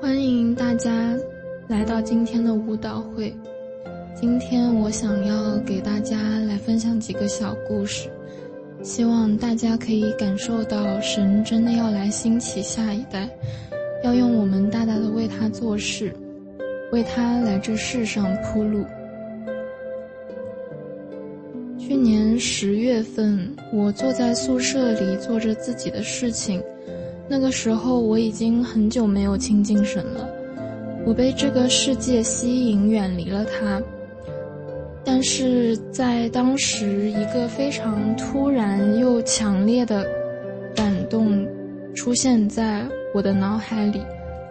欢迎大家来到今天的舞蹈会。今天我想要给大家来分享几个小故事，希望大家可以感受到神真的要来兴起下一代，要用我们大大的为他做事，为他来这世上铺路。去年10月份，我坐在宿舍里做着自己的事情，那个时候我已经很久没有亲近神了，我被这个世界吸引，远离了他。但是在当时，一个非常突然又强烈的感动出现在我的脑海里。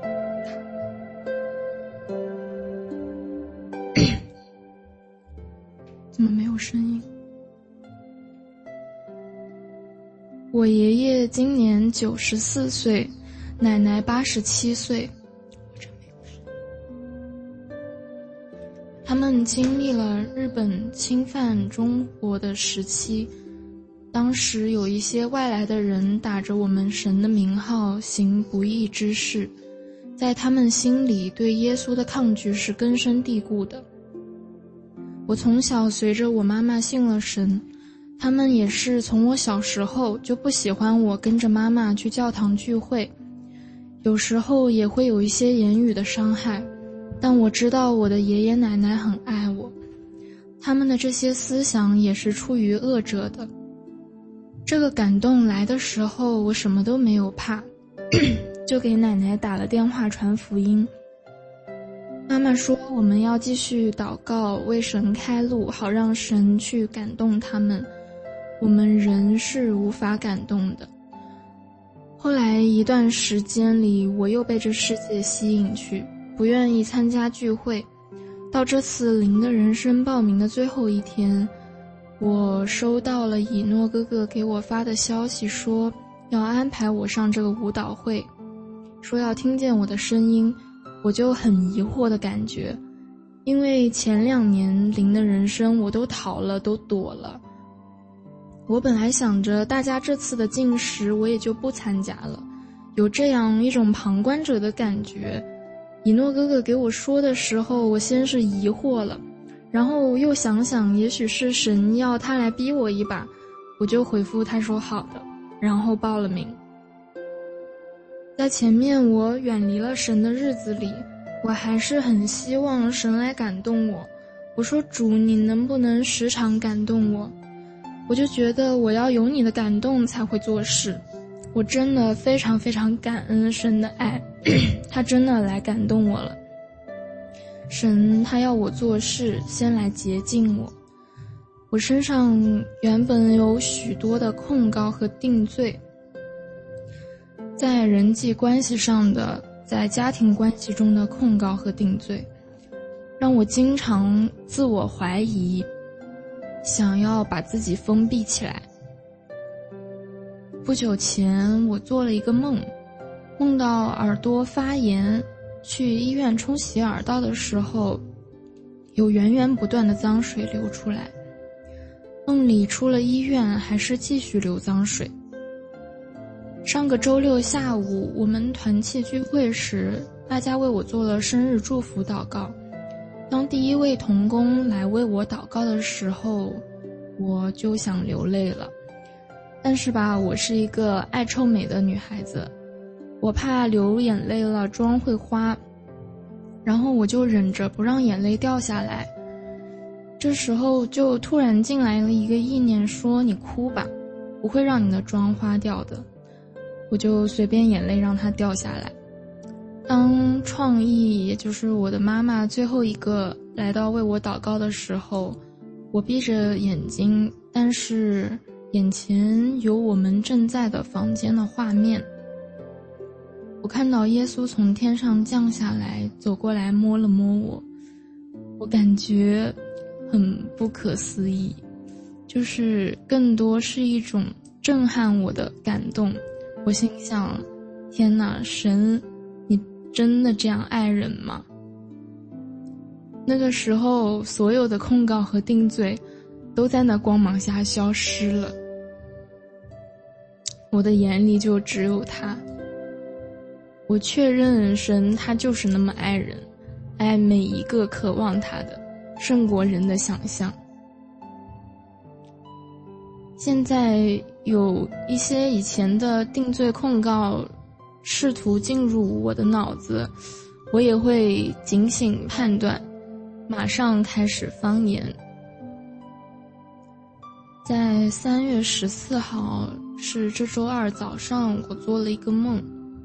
怎么没有声音？我爷爷今年94岁，奶奶87岁。他们经历了日本侵犯中国的时期，当时有一些外来的人打着我们神的名号行不义之事，在他们心里对耶稣的抗拒是根深蒂固的。我从小随着我妈妈信了神，他们也是从我小时候就不喜欢我跟着妈妈去教堂聚会，有时候也会有一些言语的伤害，但我知道我的爷爷奶奶很爱我，他们的这些思想也是出于恶者的。这个感动来的时候，我什么都没有怕，就给奶奶打了电话传福音。妈妈说我们要继续祷告，为神开路，好让神去感动他们，我们人是无法感动的。后来一段时间里，我又被这世界吸引去，不愿意参加聚会。到这次灵的人生报名的最后一天，我收到了以诺哥哥给我发的消息，说要安排我上这个舞蹈会，说要听见我的声音。我就很疑惑的感觉，因为前2年灵的人生我都逃了，都躲了。我本来想着大家这次的禁食我也就不参加了，有这样一种旁观者的感觉。以诺哥哥给我说的时候，我先是疑惑了，然后又想想也许是神要他来逼我一把，我就回复他说好的，然后报了名。在前面我远离了神的日子里，我还是很希望神来感动我。我说主，你能不能时常感动我？我就觉得我要有你的感动才会做事。我真的非常非常感恩神的爱，他真的来感动我了。神他要我做事，先来洁净我。我身上原本有许多的控告和定罪，在人际关系上的，在家庭关系中的控告和定罪，让我经常自我怀疑，想要把自己封闭起来。不久前我做了一个梦，梦到耳朵发炎，去医院冲洗耳道的时候，有源源不断的脏水流出来。梦里出了医院，还是继续流脏水。上个周六下午，我们团契聚会时，大家为我做了生日祝福祷告。当第一位同工来为我祷告的时候，我就想流泪了。但是吧，我是一个爱臭美的女孩子，我怕流眼泪了妆会花，然后我就忍着不让眼泪掉下来。这时候就突然进来了一个意念，说你哭吧，不会让你的妆花掉的。我就随便眼泪让它掉下来。当创意，也就是我的妈妈最后一个来到为我祷告的时候，我闭着眼睛，但是眼前有我们正在的房间的画面。我看到耶稣从天上降下来，走过来摸了摸我，我感觉很不可思议，就是更多是一种震撼我的感动。我心想，天哪，神，你真的这样爱人吗？那个时候，所有的控告和定罪都在那光芒下消失了，我的眼里就只有他。 我确认神他就是那么爱人，爱每一个渴望他的，胜过人的想象。现在有一些以前的定罪控告试图进入我的脑子，我也会警醒判断，马上开始方言。在3月14号是这周二早上，我做了一个梦，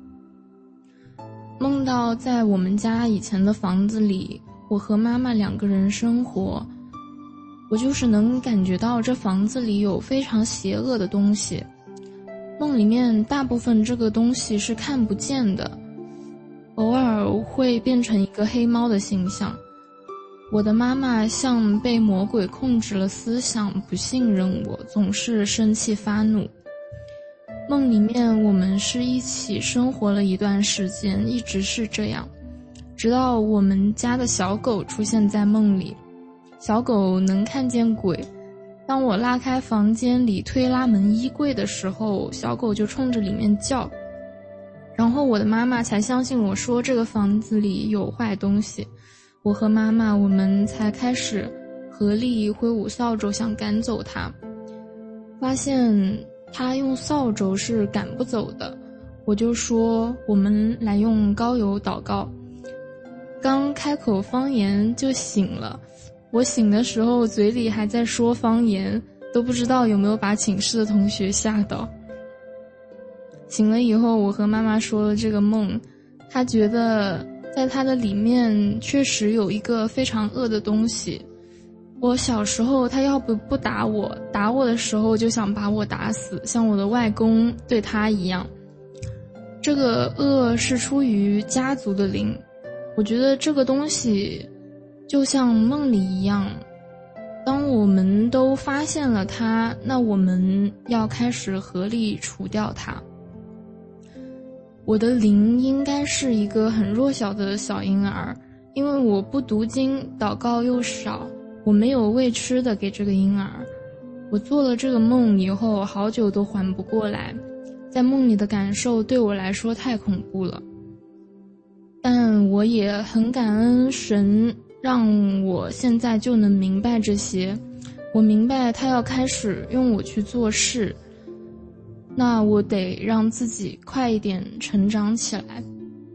梦到在我们家以前的房子里，我和妈妈2个人生活，我就是能感觉到这房子里有非常邪恶的东西。梦里面大部分这个东西是看不见的，偶尔会变成一个黑猫的形象。我的妈妈像被魔鬼控制了思想，不信任我，总是生气发怒。梦里面我们是一起生活了一段时间，一直是这样，直到我们家的小狗出现在梦里。小狗能看见鬼，当我拉开房间里推拉门衣柜的时候，小狗就冲着里面叫，然后我的妈妈才相信我说这个房子里有坏东西。我和妈妈我们才开始合力挥舞扫帚想赶走它，发现它用扫帚是赶不走的，我就说我们来用膏油祷告。刚开口方言就醒了，我醒的时候嘴里还在说方言，都不知道有没有把寝室的同学吓到。醒了以后，我和妈妈说了这个梦，她觉得在它的里面确实有一个非常恶的东西。我小时候他要不打我，打我的时候就想把我打死，像我的外公对他一样。这个恶是出于家族的灵，我觉得这个东西就像梦里一样，当我们都发现了它，那我们要开始合力除掉它。我的灵应该是一个很弱小的小婴儿，因为我不读经，祷告又少，我没有喂吃的给这个婴儿。我做了这个梦以后，好久都缓不过来，在梦里的感受对我来说太恐怖了。但我也很感恩神，让我现在就能明白这些。我明白他要开始用我去做事，那我得让自己快一点成长起来。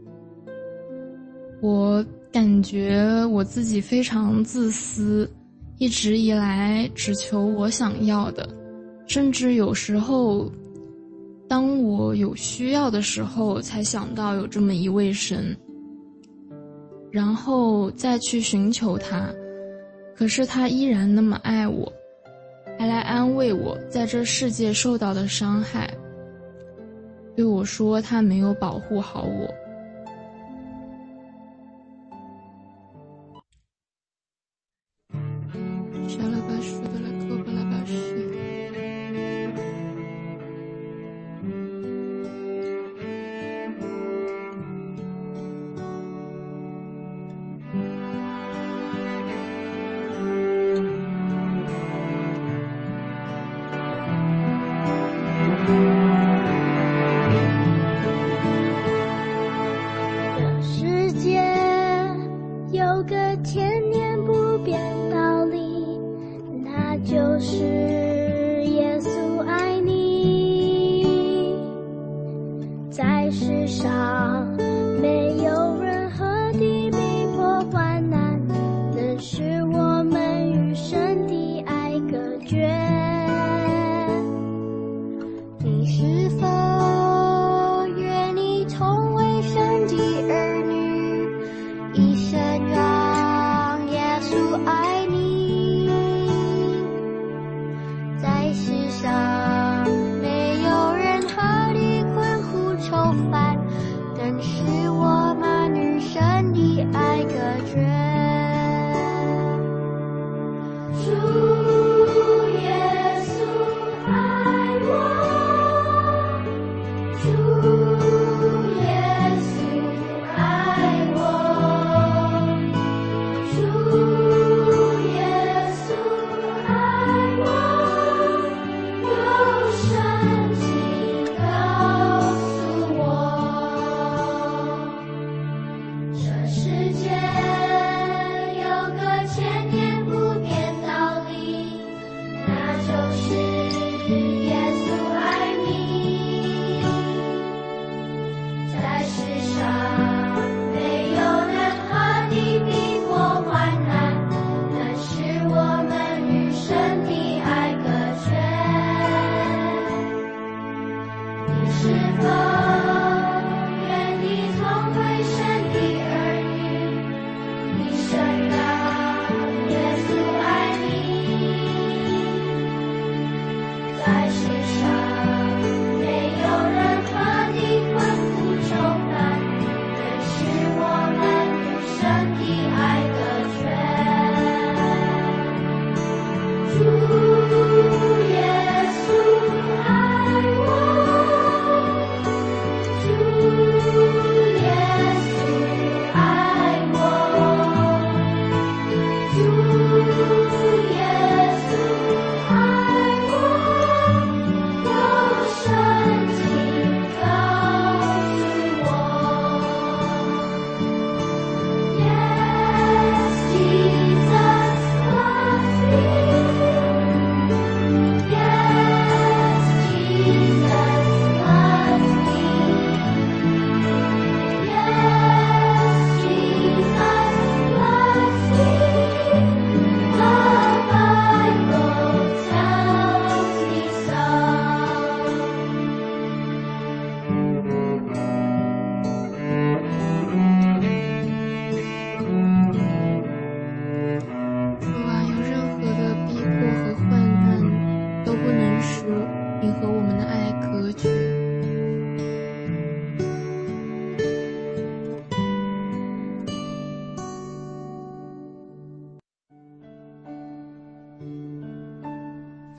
我感觉我自己非常自私，一直以来只求我想要的，甚至有时候当我有需要的时候才想到有这么一位神，然后再去寻求他。可是他依然那么爱我，还来安慰我在这世界受到的伤害，对我说他没有保护好我。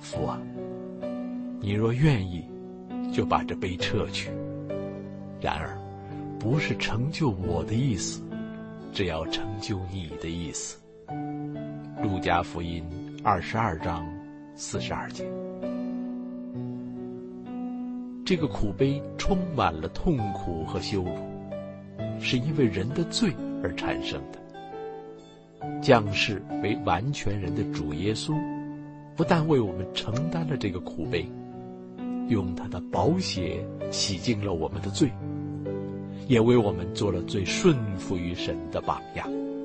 父啊，你若愿意，就把这杯撤去。然而，不是成就我的意思，只要成就你的意思。路加福音22章42节。这个苦杯充满了痛苦和羞辱，是因为人的罪而产生的。降世为完全人的主耶稣，不但为我们承担了这个苦杯，用他的宝血洗净了我们的罪，也为我们做了最顺服于神的榜样。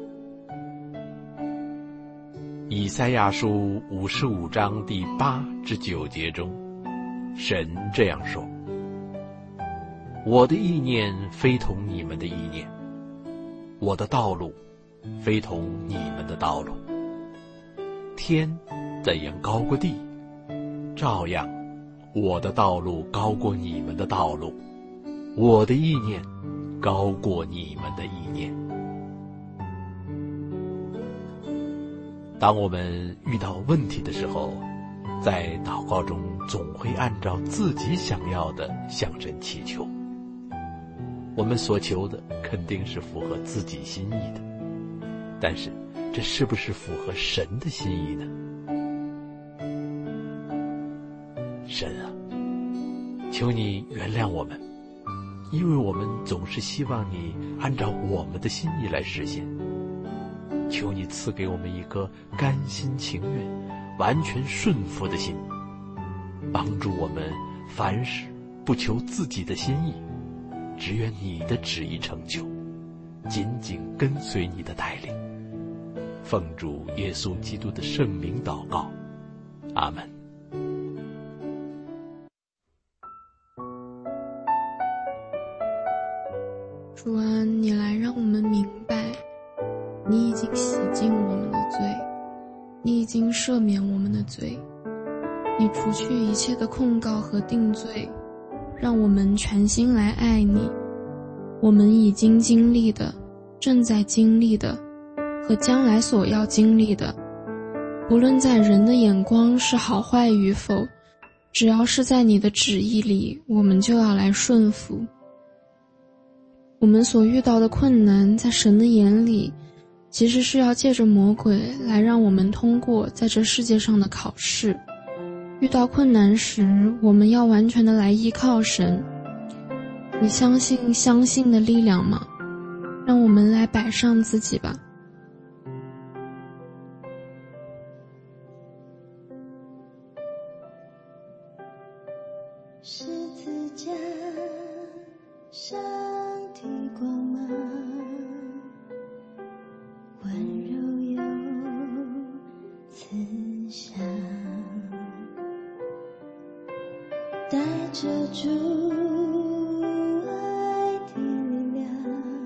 以赛亚书55章第8至9节中，神这样说：我的意念非同你们的意念，我的道路非同你们的道路。天怎样高过地，照样我的道路高过你们的道路，我的意念高过你们的意念。当我们遇到问题的时候，在祷告中总会按照自己想要的向神祈求。我们所求的肯定是符合自己心意的，但是这是不是符合神的心意呢？神啊，求你原谅我们，因为我们总是希望你按照我们的心意来实现。求你赐给我们一颗甘心情愿、完全顺服的心，帮助我们凡事不求自己的心意，只愿你的旨意成就，紧紧跟随你的带领。奉主耶稣基督的圣名祷告，阿们。 主啊，你来让我们明白，你已经洗净我们的罪，你已经赦免我们的罪，你除去一切的控告和定罪，让我们全心来爱你。我们已经经历的，正在经历的，和将来所要经历的，不论在人的眼光是好坏与否，只要是在你的旨意里，我们就要来顺服。我们所遇到的困难，在神的眼里，其实是要借着魔鬼来让我们通过在这世界上的考试。遇到困难时，我们要完全的来依靠神。你相信相信的力量吗？让我们来摆上自己吧。 十字架上的光芒，温柔又慈祥，带着主爱的力量，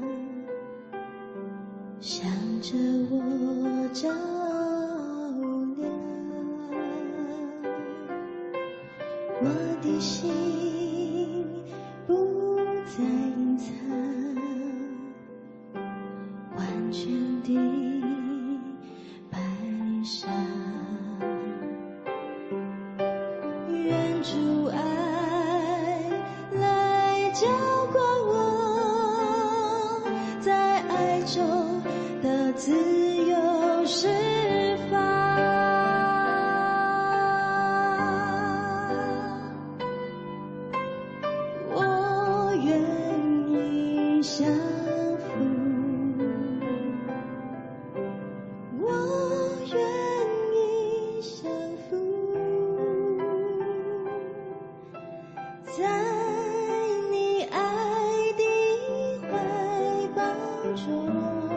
向着我照亮。我的心不再隐藏，完全地摆上，愿主爱来浇灌我，在爱中的自由释放。我愿意降服，我愿意降服，在你爱的怀抱中，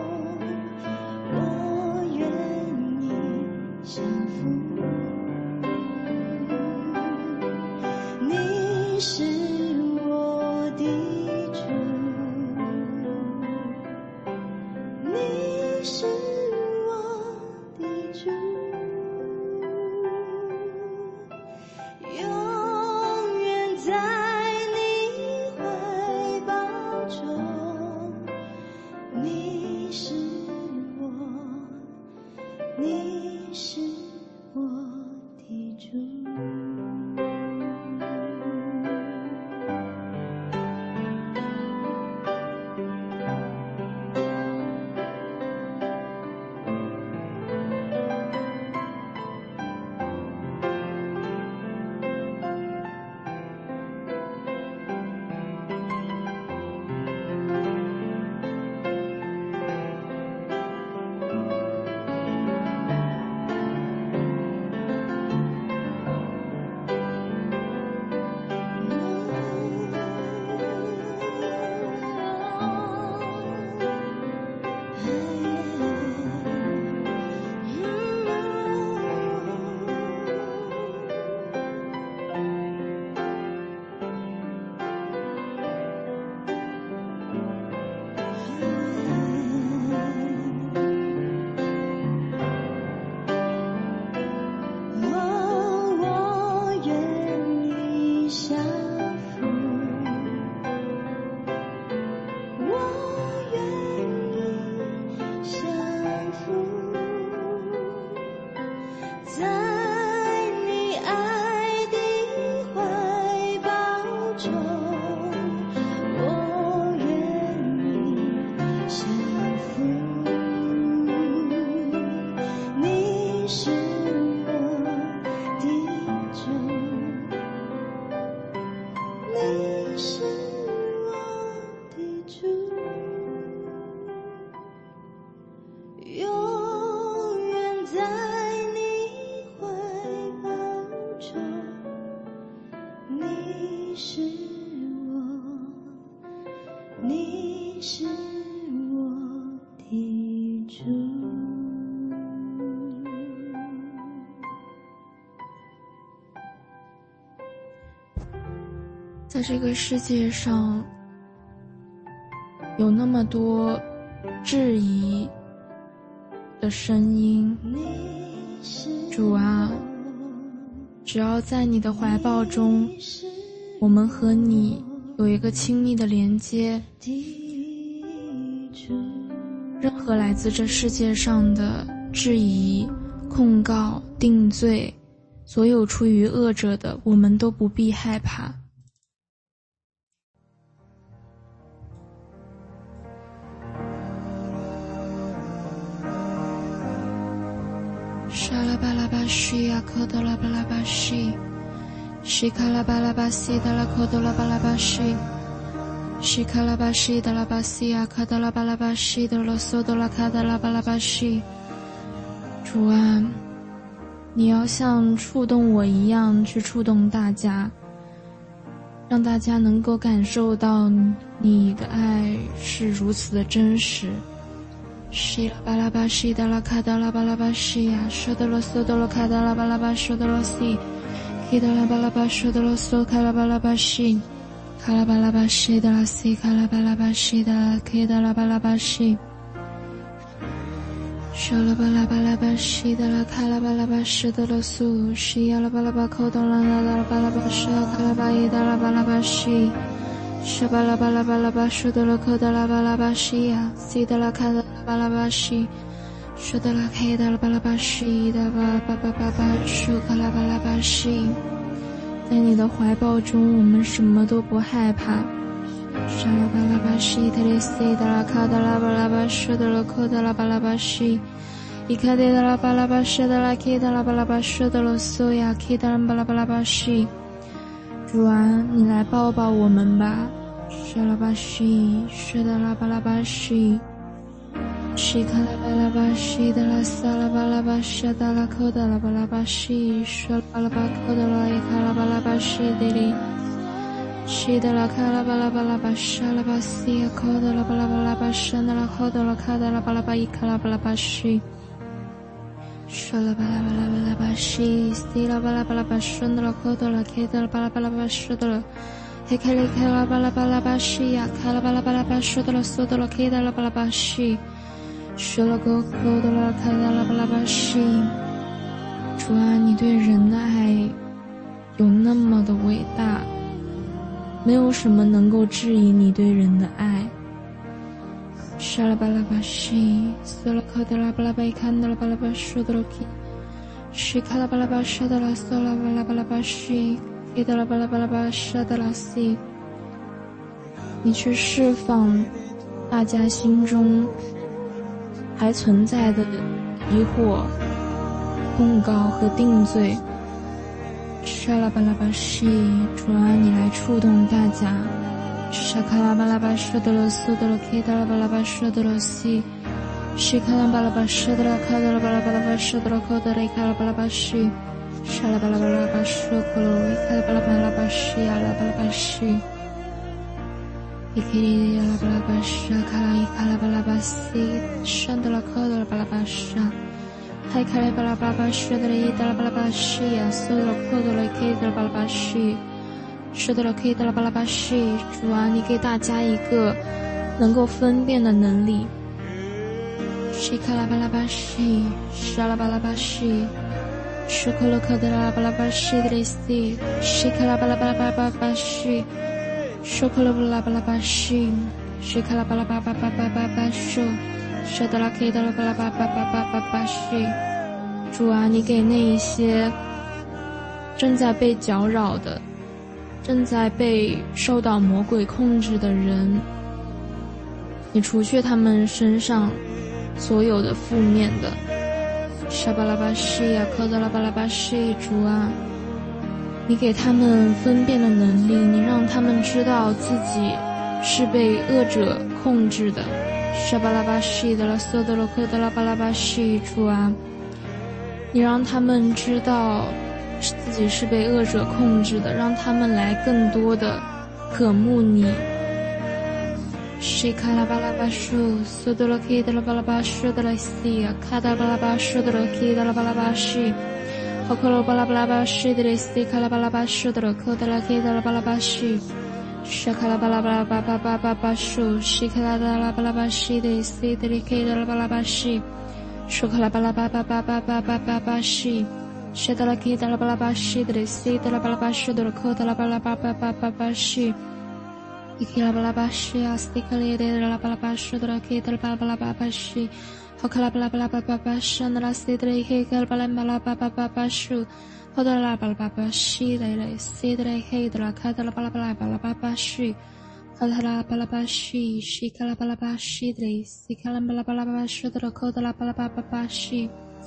我愿意降服。你是我的主，你是我的主，永远在你怀抱中。你是我，你是我的主。 是我的主，你是我的主，永远在你怀抱中，你是我，你是我的主。 在这个世界上，有那么多质疑的声音，主啊，只要在你的怀抱中，我们和你有一个亲密的连接，任何来自这世界上的质疑、控告、定罪，所有出于恶者的，我们都不必害怕。沙拉巴拉巴西呀，科德拉巴拉巴西，西卡拉巴拉巴西德拉科德拉巴拉巴西，西卡拉巴西德拉巴西呀，科德拉巴拉巴西德罗索德拉卡德拉巴拉巴西。主啊，你要像触动我一样去触动大家，让大家能够感受到你的爱是如此的真实。西拉巴拉巴西达拉卡达拉巴拉巴西呀，说德罗索德罗卡达拉巴拉巴说德罗西，基达拉巴拉巴说德罗索卡拉巴拉巴西，卡拉巴拉巴西达拉西卡拉巴拉巴西达拉基达拉巴拉巴西，说拉巴拉巴拉巴西达拉卡拉巴拉巴说德罗苏，西亚拉巴拉巴口德拉拉拉巴拉巴说卡拉巴伊达拉巴拉巴西。沙巴拉巴拉巴拉巴说德拉科德拉巴拉巴西呀，西德拉卡德拉巴拉巴西，说德拉开德拉巴拉巴西的巴巴巴巴巴说卡拉巴拉巴西。在你的怀抱中，我们什么都不害怕。沙拉巴拉巴西特里西德拉卡德拉巴拉巴说德拉科德拉巴拉巴西，伊卡德拉巴拉巴说德拉开德拉巴拉巴说德拉苏呀，开德拉巴拉巴拉巴西。主啊，你来抱抱我们吧。沙拉巴西，沙达拉巴拉巴西，西卡拉巴拉巴西达拉萨拉巴拉巴沙达拉科达拉巴拉巴西，沙拉巴拉巴科达拉伊卡拉巴拉巴西德里，西达拉卡拉巴拉巴拉巴沙拉巴西科达拉巴拉巴拉巴沙达拉科达拉卡达拉巴拉巴伊卡拉巴拉巴西。沙拉巴拉巴拉巴拉巴西，西拉巴拉巴拉巴顺德拉科德拉开德拉巴拉巴拉巴说德拉，黑开雷开拉巴拉巴拉巴西呀，开拉巴拉巴拉巴说德拉索德拉开德拉巴拉巴西，说了个科德拉开德拉巴拉巴西。主啊，你对人的爱有那么的伟大，没有什么能够质疑你对人的爱。沙拉巴拉巴西，索拉科德拉巴拉巴伊看德拉巴拉巴说德拉基，西卡拉巴拉巴说德拉索拉巴拉巴拉巴西，基德拉巴拉巴拉巴说德拉西。你去释放大家心中还存在的疑惑、控告和定罪。沙拉巴拉巴西，主啊，你来触动大家。沙卡拉巴拉巴说德罗苏德罗基德拉巴拉巴说德罗西，西卡拉巴拉巴说德拉卡德拉巴拉巴拉巴说德罗科德雷卡拉巴拉巴西，沙拉巴拉巴拉巴说克罗伊卡拉巴拉巴拉巴西亚拉巴拉巴西，伊克里亚拉巴拉巴沙卡拉伊卡拉巴拉巴西，山德拉科德拉巴拉巴沙，海卡拉巴拉巴拉巴说德雷德拉巴拉巴西亚，苏德罗科德雷基德拉巴拉巴西。说的了，可以的了，巴拉巴西，主啊，你给大家一个能够分辨的能力。西卡拉巴拉巴西，沙拉巴拉巴西，说克洛克的拉巴拉巴西的雷西，西卡拉巴拉巴拉巴拉巴西，说克洛巴拉巴拉巴西，西卡拉巴拉巴巴巴巴巴巴说，说的了，可以的了，巴拉巴巴巴巴巴巴西，主啊，你给那一些正在被搅扰的。正在被受到魔鬼控制的人，你除去他们身上所有的负面的， 沙巴拉巴西呀，科德拉巴拉巴西，主啊，你给他们分辨的能力，你让他们知道自己是被恶者控制的。沙巴拉巴西的拉索德罗科德拉巴拉巴西，主啊，你让他们知道自己是被恶者控制的，让他们来更多的渴慕你。西卡拉巴拉巴舒，索德罗基德拉巴拉巴舒德拉西亚，卡达巴拉巴舒德罗基德拉巴拉巴西，好克罗巴拉巴拉巴西德拉西卡拉巴拉巴舒德罗科德拉基德拉巴拉巴西，沙卡拉巴拉巴拉巴巴巴巴巴舒，西卡拉达拉巴拉巴西德西德拉基德拉巴拉巴西，舒卡拉巴拉巴巴巴巴巴巴巴巴西，沙德拉基德拉巴拉巴西德拉西德拉巴拉巴舒德罗科德拉巴拉巴巴巴巴巴西。Ikila balabashi, astikali de la balabashi, the kid of balabashi, Hokala balababashi, and the sidri hikal balabababashu, Hodala balabashi, they say that I hate the catala balababashi, Hodala balabashi, Shikala balabashi, they sikalam balabashi, the kodala balababashi,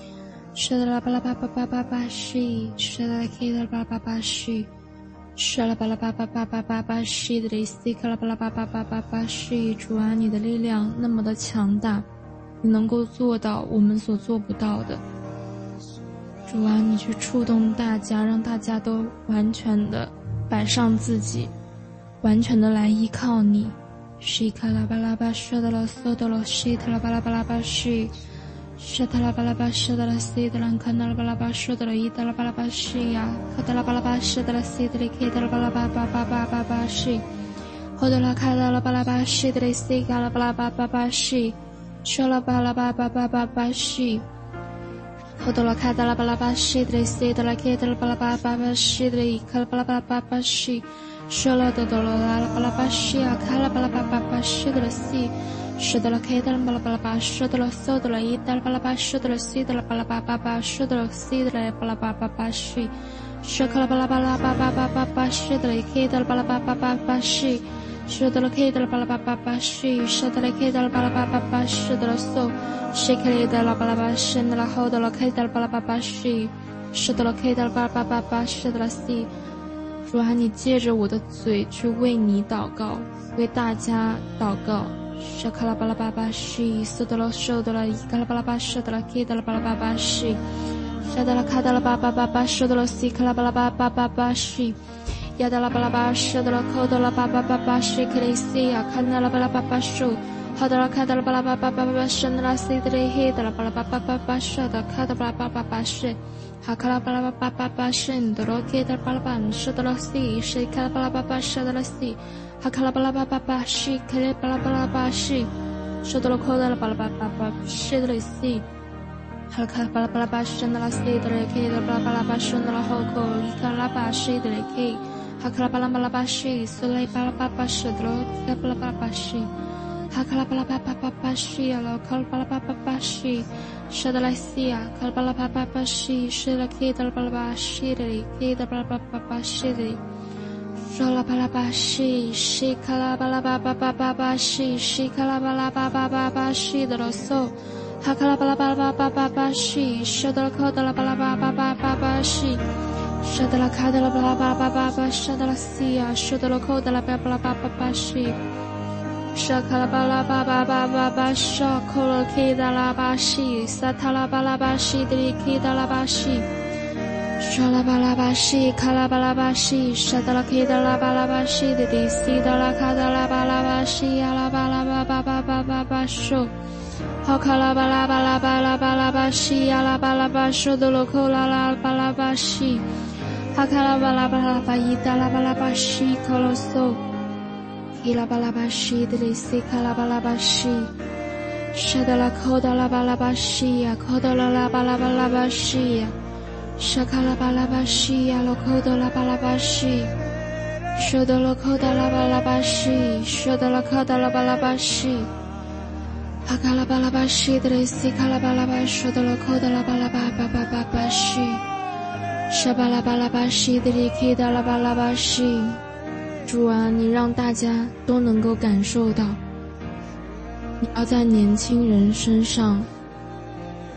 Shadala balabababashi, Shadala kid of balabashi.沙拉巴拉巴巴巴巴巴巴西的雷西卡拉巴拉巴巴巴巴巴西，主啊，你的力量那么的强大，你能够做到我们所做不到的。主啊，你去触动大家，让大家都完全的摆上自己，完全的来依靠你。西卡拉巴拉巴沙德拉索德罗西特拉巴拉巴拉巴西。沙特拉巴拉巴沙德拉西德兰看到了巴拉巴沙德拉伊德拉巴拉巴西呀，卡德拉巴拉巴沙德拉西德里基德拉巴拉巴巴巴巴巴巴西，后德拉卡德拉巴拉巴西德里西卡拉巴拉巴巴巴西，沙拉巴拉巴巴巴巴巴西，后德拉卡德拉巴拉巴西德里西德拉基德拉巴拉巴巴巴西德里卡拉巴拉巴巴巴西，沙拉德德拉巴拉巴西呀，卡拉巴拉巴巴巴西德里西。是的了，开的了，巴拉巴拉巴，是的了，搜的了，一的了，巴拉巴，是的了，西的了，巴拉巴巴巴，是的了，西的了，巴拉巴巴巴，是，是克了巴拉巴拉巴巴巴巴巴，是的了，开的了，巴拉巴巴巴巴，是，是的了，开的了，巴拉巴巴巴，是，是的了，开的了，巴拉巴巴巴，是的了，搜，是开的了，巴拉巴，是的了，后的了，开的了，巴拉巴巴，是，是的了，开的了，巴拉巴巴巴，是的了，西。主啊，你借着我的嘴去为你祷告，为大家祷告。沙卡拉巴拉巴巴西，苏德罗受德了，伊卡拉巴拉巴受德了，基德拉巴拉巴巴西，沙德拉卡德拉巴巴巴巴受德了，西卡拉巴拉巴巴巴巴西，亚德拉巴拉巴受德了，科德拉巴巴巴巴西，克里西亚卡纳拉巴拉巴巴受，好德拉卡德拉巴拉巴巴巴巴圣德拉西德里黑德拉巴拉巴巴巴巴受的卡德巴拉巴巴巴西。哈卡拉巴拉巴巴巴巴圣德罗基德巴拉巴受德了西，西卡拉巴拉巴巴受德了西。哈卡拉巴拉巴巴巴西，克雷巴拉巴拉巴西，受到了口的了巴拉巴巴巴西的了西，哈卡拉巴拉巴拉巴西的了西的了 K 的巴拉巴拉巴西的了后口，伊卡拉巴西的了 K， 哈卡拉巴拉巴拉巴西，苏雷巴拉巴巴西的了伊巴拉巴拉巴西，哈卡拉巴拉巴巴巴巴西呀，了卡拉巴拉巴巴巴西，受到了西呀，卡拉巴拉巴巴巴西，是了 K 的巴拉巴西的了 K 的巴拉巴巴巴西的。沙拉巴拉巴西，西卡拉巴拉巴巴巴巴巴西，西卡拉巴拉巴巴巴巴西的罗嗦，哈卡拉巴拉巴巴巴巴巴西，沙德拉卡德拉巴拉巴巴巴巴巴西，沙德拉卡德拉巴拉巴巴巴巴沙德拉西呀，沙德拉卡德拉巴巴拉巴巴巴西，沙卡拉巴拉巴巴巴巴巴沙科罗基达拉巴西，萨塔拉巴拉巴西德里基达拉巴西。沙拉巴拉巴西，卡拉巴拉巴西，沙德拉基德拉巴拉巴西的迪西德拉卡德拉巴拉巴西，阿拉巴拉巴巴巴巴巴巴说，好卡拉巴拉巴拉巴拉巴拉巴西，阿拉巴拉巴说的罗口拉拉巴拉巴西，哈卡拉巴拉巴拉巴伊达拉巴拉巴西，科罗索，伊拉巴拉巴西的迪西卡拉巴拉巴西，沙德拉口德拉巴拉巴西呀，口德拉拉巴拉巴拉巴西呀。沙卡拉巴拉巴西呀，罗口德拉巴拉巴西，说的罗口德拉巴拉巴西，说的罗口德拉巴拉巴西，哈卡拉巴拉巴西的雷西卡拉巴拉巴，说的罗口德拉巴拉巴巴巴巴巴西，沙巴拉巴拉巴西的里基达拉巴拉巴西。主啊，你让大家都能够感受到，你要在年轻人身上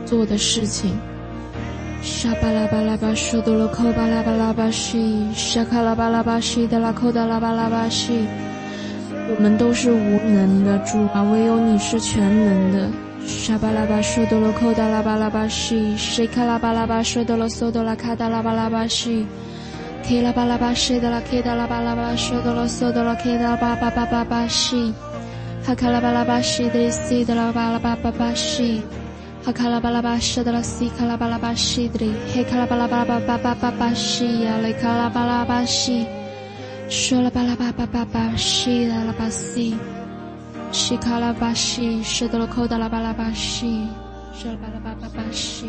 做的事情。沙巴拉巴拉巴说多了扣巴拉巴拉巴西，沙卡拉巴拉巴西的拉扣的拉巴拉巴西。我们都是无能的，主啊，唯有你是全能的。沙巴拉巴说多了扣的拉巴拉巴西，谁卡拉巴拉巴说多了索多拉卡的拉巴拉巴西。K 拉巴拉巴西的拉 K 的拉巴拉巴说多了索多拉 K 的拉巴巴巴巴巴西。哈卡拉巴拉巴西的 C 的拉巴拉巴巴巴西。哈卡拉巴拉巴西的拉 C 卡拉巴拉巴西的黑卡拉巴拉巴巴巴巴巴巴西呀雷卡拉巴拉巴西。说了巴拉巴巴巴巴西的拉巴西。西卡拉巴西说多了扣的拉巴拉巴西。说了巴拉巴巴巴西。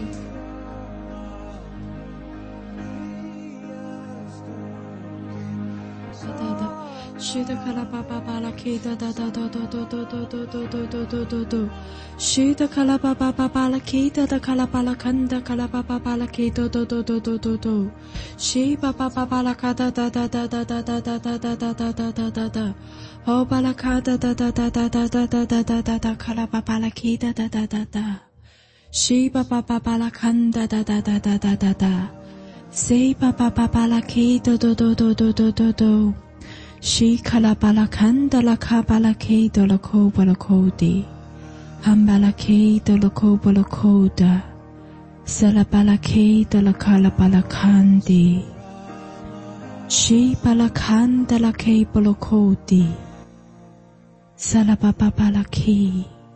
西的卡拉巴巴巴拉 K 的哒哒哒哒哒哒哒哒哒哒哒哒哒哒，西的卡拉巴巴巴巴拉 K 的卡拉巴拉看的卡拉巴巴巴拉 K 的哒哒哒哒哒哒，西巴巴巴巴拉卡哒哒哒哒哒哒哒哒哒哒哒哒哒哒哒哒，哦巴拉卡哒哒哒哒哒哒哒哒哒哒哒哒卡拉巴巴拉 K 的哒哒哒哒，西巴巴巴巴拉看哒哒哒哒哒哒哒哒，西巴巴巴巴拉 K 的哒哒哒哒哒哒哒。西卡拉巴拉看的拉卡巴拉 K 的拉扣巴拉扣的，汉巴拉 K 的拉扣巴拉扣的，萨拉巴拉 K 的拉卡拉巴拉看的，西巴拉看的拉 K 巴拉扣的，萨拉巴巴巴拉 K。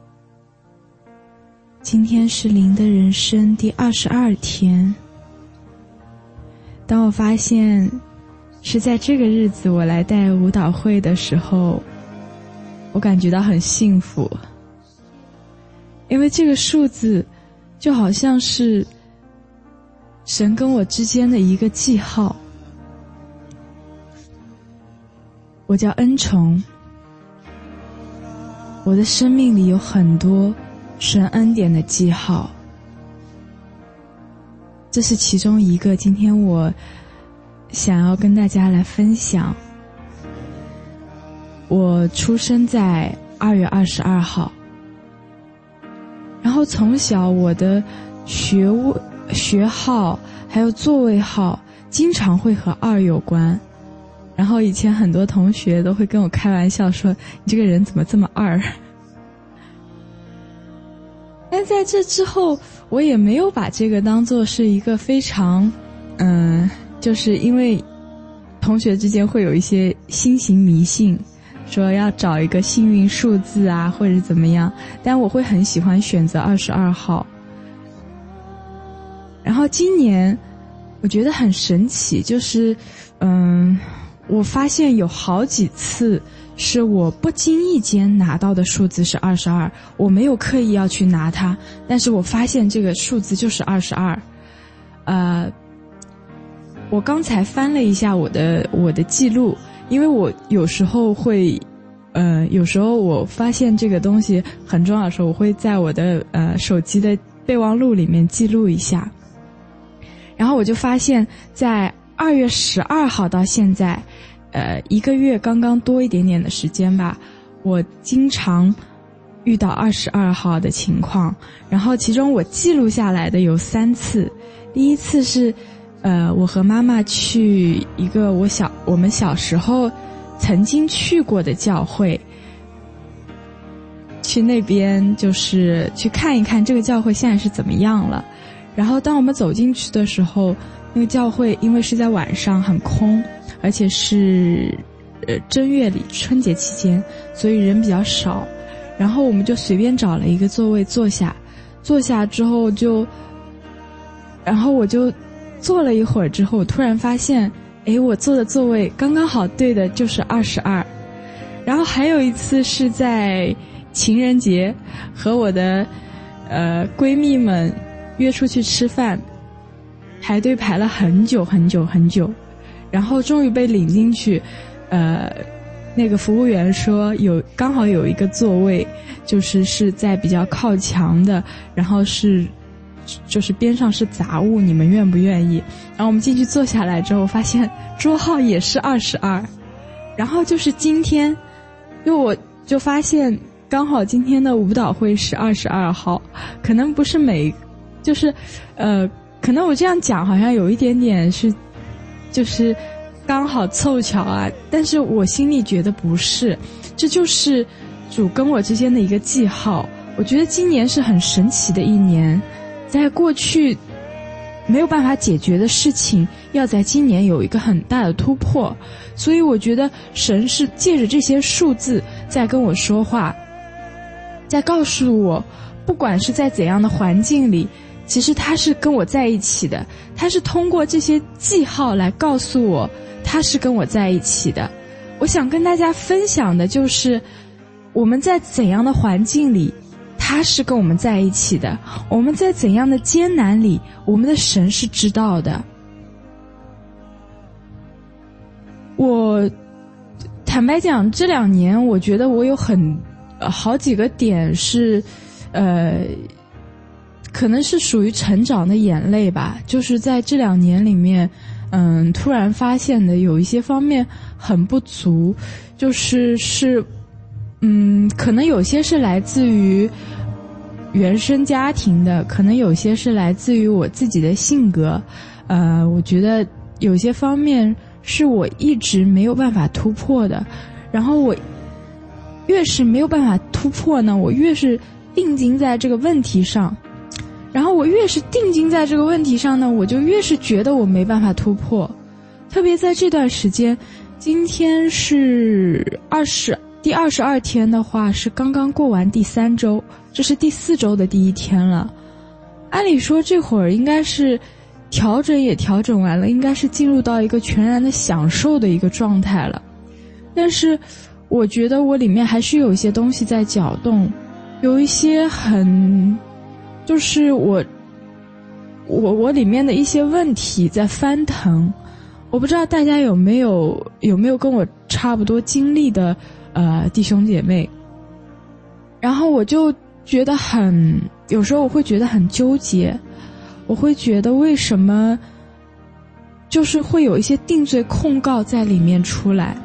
今天是灵的人生第22天。当我发现是在这个日子我来带舞蹈会的时候，我感觉到很幸福，因为这个数字就好像是神跟我之间的一个记号。我叫恩宠，我的生命里有很多神恩典的记号，这是其中一个。今天我想要跟大家来分享。我出生在2月22号，然后从小我的学号还有座位号经常会和2有关，然后以前很多同学都会跟我开玩笑说你这个人怎么这么2。但在这之后我也没有把这个当作是一个非常就是因为同学之间会有一些新型迷信，说要找一个幸运数字啊或者怎么样，但我会很喜欢选择22号。然后今年我觉得很神奇，就是我发现有好几次是我不经意间拿到的数字是22，我没有刻意要去拿它，但是我发现这个数字就是22。我刚才翻了一下我的记录，因为我有时候会有时候我发现这个东西很重要的时候，我会在我的手机的备忘录里面记录一下。然后我就发现在2月12号到现在1个月刚刚多一点点的时间吧，我经常遇到22号的情况，然后其中我记录下来的有3次。第一次是我和妈妈去一个我们小时候曾经去过的教会，去那边就是去看一看这个教会现在是怎么样了。然后当我们走进去的时候，那个教会因为是在晚上很空，而且是正月里春节期间，所以人比较少。然后我们就随便找了一个座位坐下之后然后我就坐了一会儿之后，我突然发现我坐的座位刚刚好对的就是22。然后还有一次是在情人节，和我的闺蜜们约出去吃饭，排队排了很久很久很久，然后终于被领进去。那个服务员说刚好有一个座位，是在比较靠墙的，然后就是边上是杂物，你们愿不愿意？然后我们进去坐下来之后，发现桌号也是22。然后就是今天，因为我就发现刚好今天的舞蹈会是22号，可能不是每就是可能我这样讲好像有一点点是就是刚好凑巧啊，但是我心里觉得不是，这就是主跟我之间的一个记号。我觉得今年是很神奇的一年，在过去没有办法解决的事情要在今年有一个很大的突破，所以我觉得神是借着这些数字在跟我说话，在告诉我不管是在怎样的环境里，其实他是跟我在一起的，他是通过这些记号来告诉我他是跟我在一起的。我想跟大家分享的就是我们在怎样的环境里他是跟我们在一起的，我们在怎样的艰难里我们的神是知道的。我坦白讲这2年我觉得我有好几个点是可能是属于成长的眼泪吧，就是在这2年里面突然发现的有一些方面很不足，就是可能有些是来自于原生家庭的，可能有些是来自于我自己的性格，我觉得有些方面是我一直没有办法突破的，然后我越是没有办法突破呢，我越是定睛在这个问题上，然后我越是定睛在这个问题上呢，我就越是觉得我没办法突破。特别在这段时间，今天是第22天的话是刚刚过完第3周，这是第4周的第1天了。按理说这会儿应该是调整也调整完了，应该是进入到一个全然的享受的一个状态了。但是我觉得我里面还是有一些东西在搅动，有一些就是我里面的一些问题在翻腾。我不知道大家有没有跟我差不多经历的弟兄姐妹。然后我就觉得有时候我会觉得很纠结，我会觉得为什么就是会有一些定罪控告在里面出来。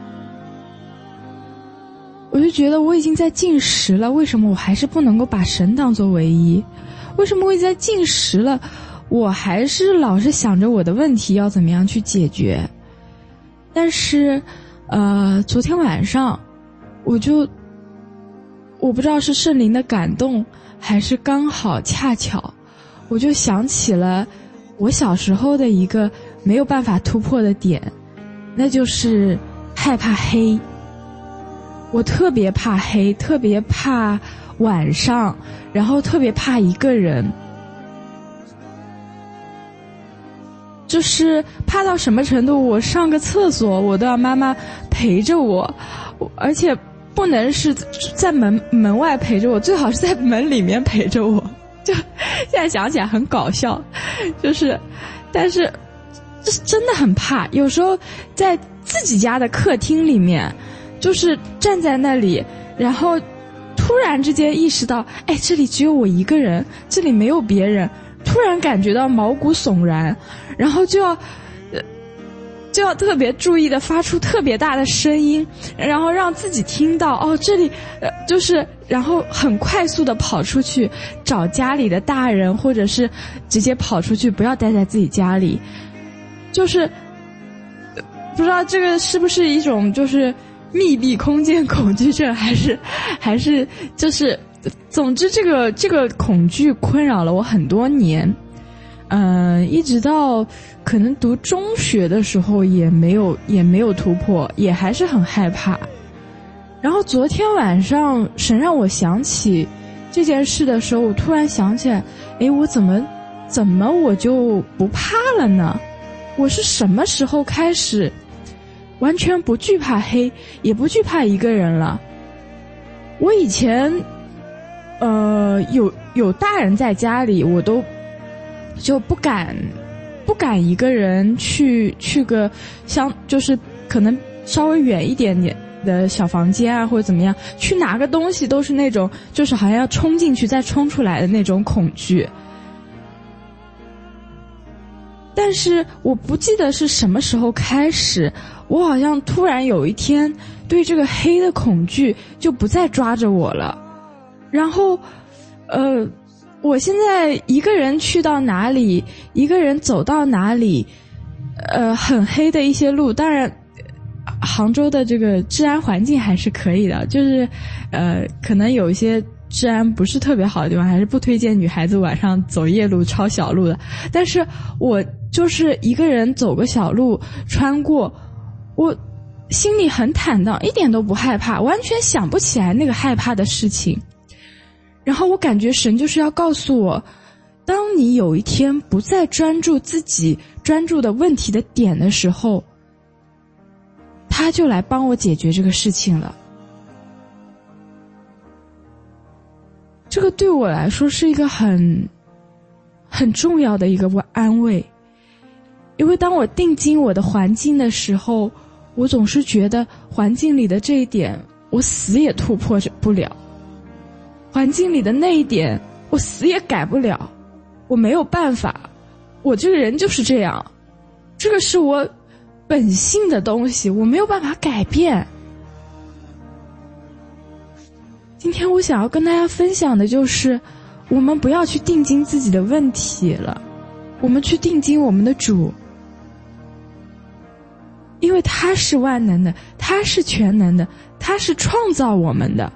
我就觉得我已经在禁食了，为什么我还是不能够把神当作唯一？为什么我已经在禁食了，我还是老是想着我的问题要怎么样去解决？但是昨天晚上我不知道是圣灵的感动还是刚好恰巧，我就想起了我小时候的一个没有办法突破的点，那就是害怕黑。我特别怕黑，特别怕晚上，然后特别怕一个人，就是怕到什么程度，我上个厕所我都要妈妈陪着我，而且不能是在门外陪着我，最好是在门里面陪着我。就现在想起来很搞笑，但是这是真的很怕。有时候在自己家的客厅里面，就是站在那里，然后突然之间意识到，这里只有我一个人，这里没有别人，突然感觉到毛骨悚然，然后就要特别注意的发出特别大的声音，然后让自己听到这里然后很快速的跑出去找家里的大人，或者是直接跑出去，不要待在自己家里。就是不知道这个是不是一种就是密闭空间恐惧症，还是就是总之这个恐惧困扰了我很多年。一直到可能读中学的时候也没有突破，也还是很害怕。然后昨天晚上神让我想起这件事的时候，我突然想起来，我怎么我就不怕了呢？我是什么时候开始完全不惧怕黑，也不惧怕一个人了？我以前有大人在家里，我都就不敢一个人去个就是可能稍微远一点点的小房间啊，或者怎么样，去拿个东西都是那种就是好像要冲进去再冲出来的那种恐惧。但是我不记得是什么时候开始，我好像突然有一天对这个黑的恐惧就不再抓着我了。然后我现在一个人去到哪里，一个人走到哪里，很黑的一些路，当然杭州的这个治安环境还是可以的，就是可能有一些治安不是特别好的地方，还是不推荐女孩子晚上走夜路抄小路的。但是我就是一个人走个小路穿过，我心里很坦荡，一点都不害怕，完全想不起来那个害怕的事情。然后我感觉神就是要告诉我，当你有一天不再专注自己专注的问题的点的时候，他就来帮我解决这个事情了。这个对我来说是一个很重要的一个安慰，因为当我定睛我的环境的时候，我总是觉得环境里的这一点我死也突破不了，环境里的那一点我死也改不了，我没有办法，我这个人就是这样，这个是我本性的东西，我没有办法改变。今天我想要跟大家分享的就是，我们不要去定睛自己的问题了，我们去定睛我们的主，因为他是万能的，他是全能的，他是创造我们的。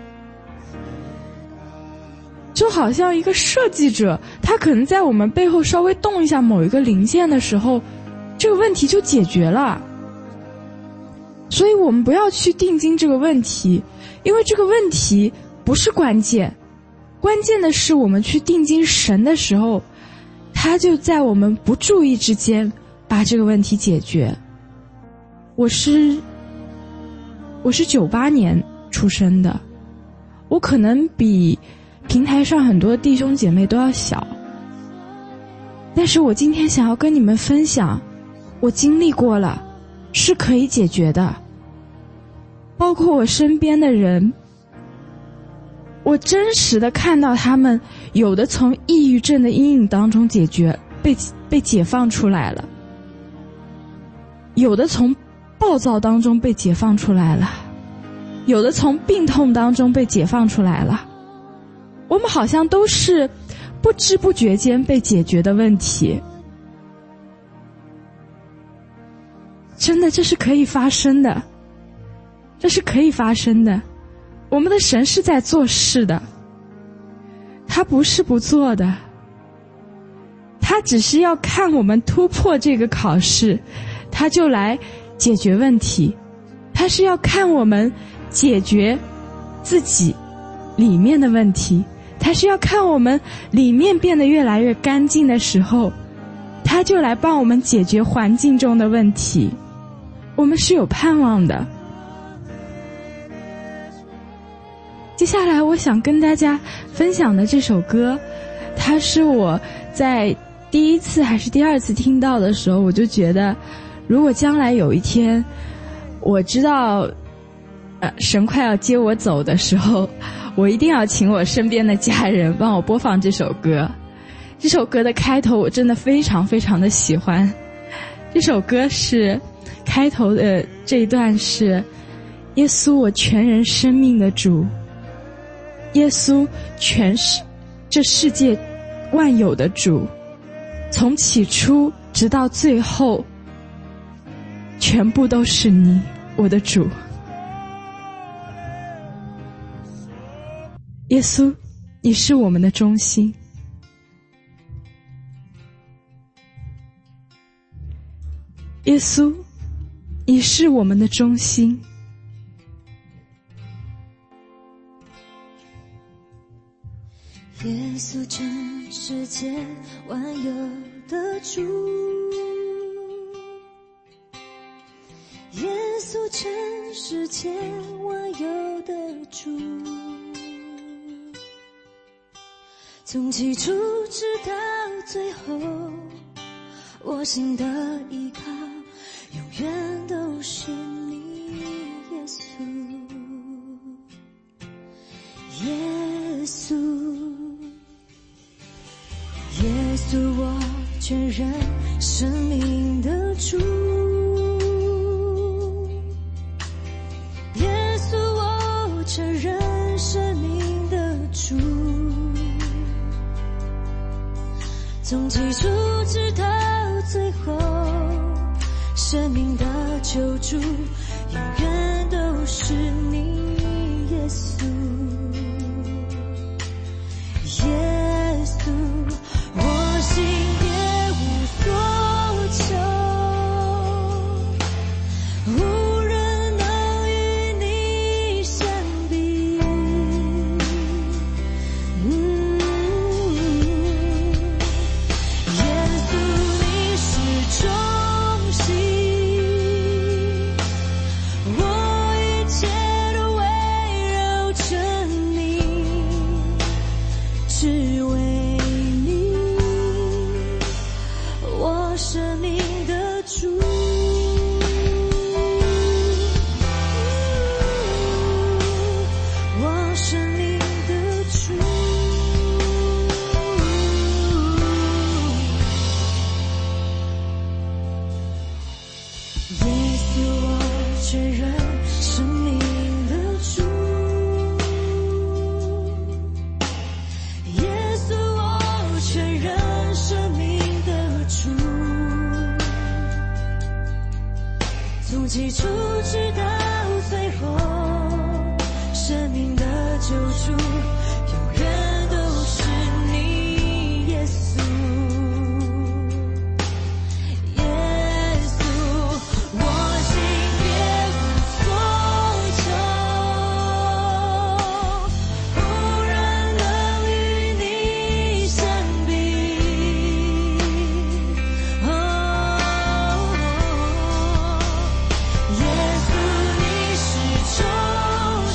就好像一个设计者，他可能在我们背后稍微动一下某一个零件的时候，这个问题就解决了。所以我们不要去定睛这个问题，因为这个问题不是关键，关键的是我们去定睛神的时候，他就在我们不注意之间把这个问题解决。我是98年出生的，我可能比平台上很多弟兄姐妹都要小，但是我今天想要跟你们分享，我经历过了，是可以解决的。包括我身边的人，我真实的看到他们有的从抑郁症的阴影当中被解放出来了，有的从暴躁当中被解放出来了，有的从病痛当中被解放出来了。我们好像都是不知不觉间被解决的问题。真的，这是可以发生的，这是可以发生的。我们的神是在做事的，他不是不做的，他只是要看我们突破这个考试，他就来解决问题。他是要看我们解决自己里面的问题，他是要看我们里面变得越来越干净的时候，他就来帮我们解决环境中的问题。我们是有盼望的。接下来我想跟大家分享的这首歌，它是我在第一次还是第二次听到的时候，我就觉得如果将来有一天我知道神快要接我走的时候，我一定要请我身边的家人帮我播放这首歌。这首歌的开头我真的非常非常的喜欢。这首歌是开头的这一段是：耶稣，我全人生命的主，耶稣，全是这世界万有的主，从起初直到最后，全部都是你，我的主。耶稣，你是我们的中心。耶稣，你是我们的中心。 耶稣，全世界万有的主，耶稣，全世界万有的主，从起初直到最后，我心的依靠永远都是你，耶稣，耶稣，耶稣，我全人生命的主，耶稣，我全人生命的主， 从起初直到最后，生命的救主永远都是你，耶稣，耶稣，我心别无所求，无人能与你相比。耶稣，你是中心，我一切都围绕着你，只为你，我生命的主。我生命的主，耶稣，我确认生命的主，耶稣，我确认生命的主，从起初直到最后，生命的救主永远都是你，耶稣，耶稣，我心别无所求，无人能与你相比。耶稣，你是中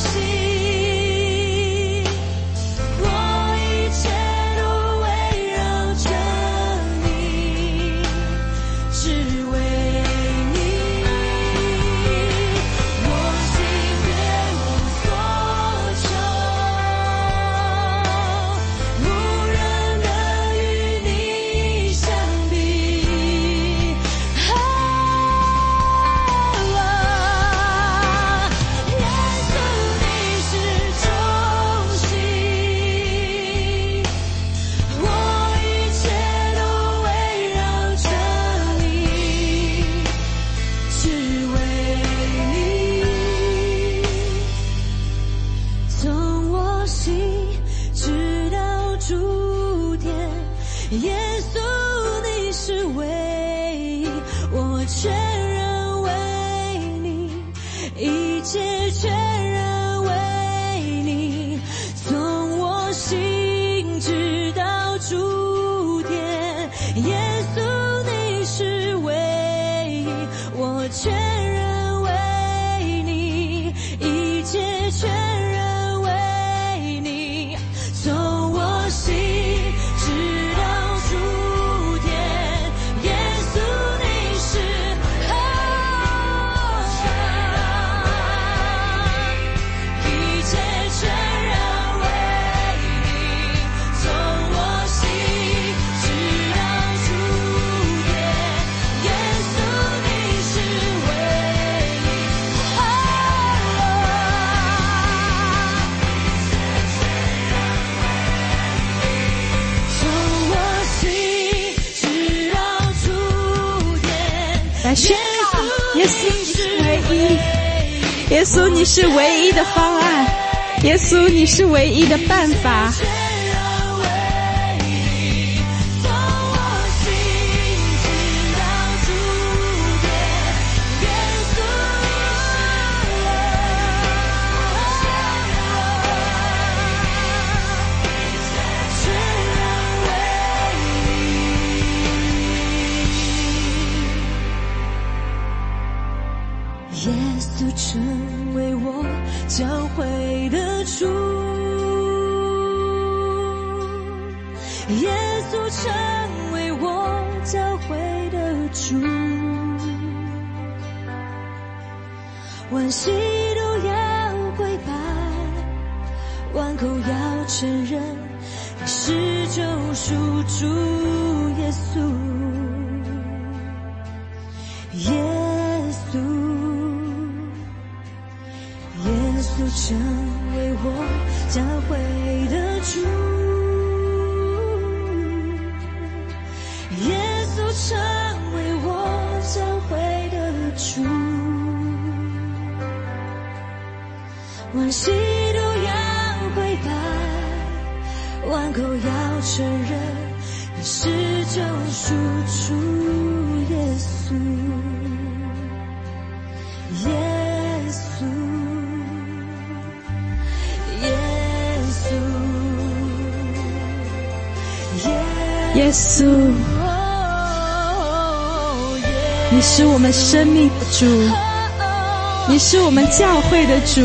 心，我一切都围绕着你，只为你，我心别无所求，无人能与你相比。耶稣，你是中心，我一切都围绕着你，只为你，从我心直到主点。耶稣，你是唯一，我全然为你，一切全然为你，从我心直到主点。耶稣，你是唯一，我全然为你，一切全然为你，从我心直到主点。耶稣，你是一切全然为你，从我心直到主点。耶稣，你是唯一，从我心直到主点。 来宣告，耶稣你是唯一，耶稣你是唯一的方案，耶稣你是唯一的办法。 全然为你，从我心直到主点。耶稣，全然为你，耶稣成为我教会的主，耶稣成为我教会的主，万膝都要跪拜，万口要承认你是救赎主，耶稣，耶稣，耶稣成为我教会的主， 关系都要跪拜，万口要承认你是救赎主耶稣，耶稣，耶稣， 耶稣，你是我们生命的主，你是我们教会的主，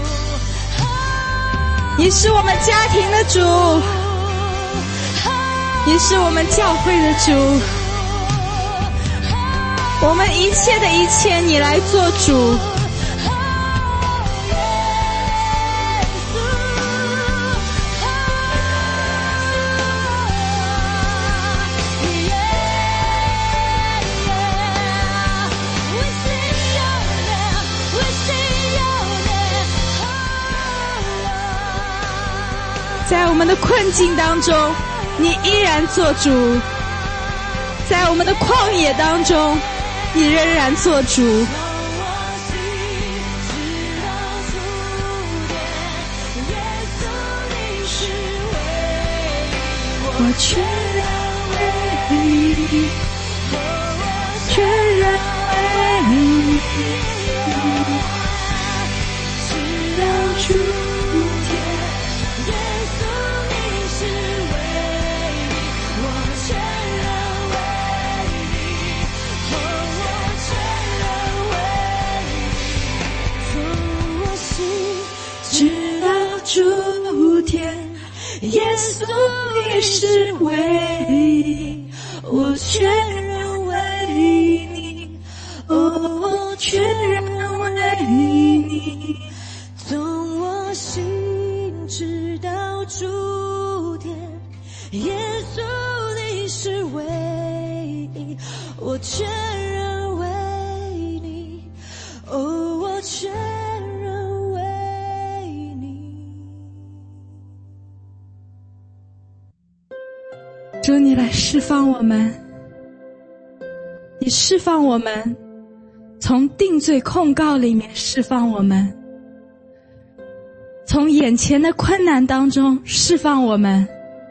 你是我们家庭的主，你是我们教会的主，我们一切的一切你来做主。在我们的困境当中，你依然做主；在我们的旷野当中，你仍然做主。我全然为你，全然为你，直到主。主天，耶稣你是唯一，我全然为你，哦，全然为你， 从我心直到主天，耶稣你是唯一，我全然为你，哦，我全然为主，你来释放我们，你释放我们，从定罪控告里面释放我们，从眼前的困难当中释放我们，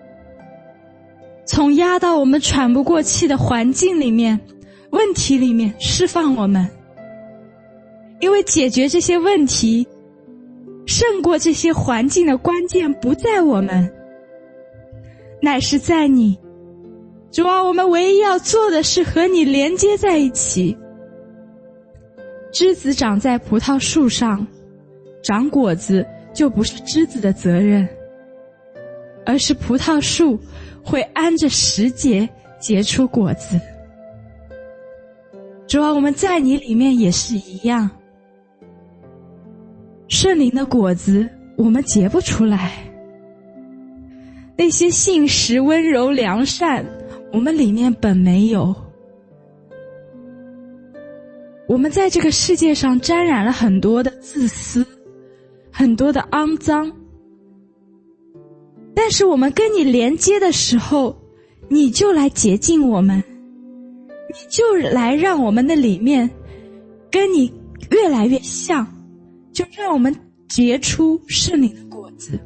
从压到我们喘不过气的环境里面、问题里面释放我们。因为解决这些问题，胜过这些环境的关键不在我们，乃是在你。主啊，我们唯一要做的是和你连接在一起。枝子长在葡萄树上，长果子就不是枝子的责任，而是葡萄树会按着时节结出果子。主啊，我们在你里面也是一样，圣灵的果子我们结不出来，那些信实、温柔、良善我们里面本没有。我们在这个世界上沾染了很多的自私，很多的肮脏，但是我们跟你连接的时候，你就来洁净我们，你就来让我们的里面跟你越来越像，就让我们结出圣灵的果子。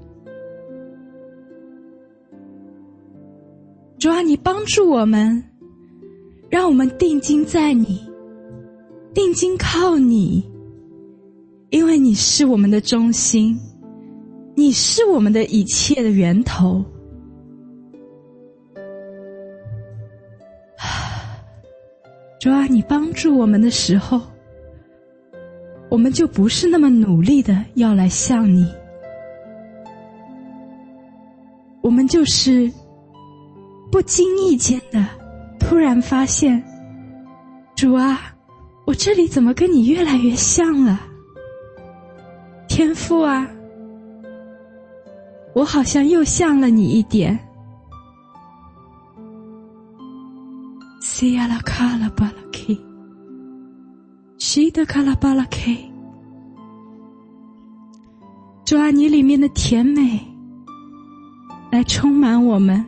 主啊，你帮助我们，让我们定睛在你，定睛靠你，因为你是我们的中心，你是我们的一切的源头。主啊，你帮助我们的时候，我们就不是那么努力的要来向你，我们就是不经意间的突然发现，主啊，我这里怎么跟你越来越像了？天父啊，我好像又像了你一点。西亚拉卡拉巴拉 K， 西德卡拉巴拉 K。主啊，你里面的甜美来充满我们，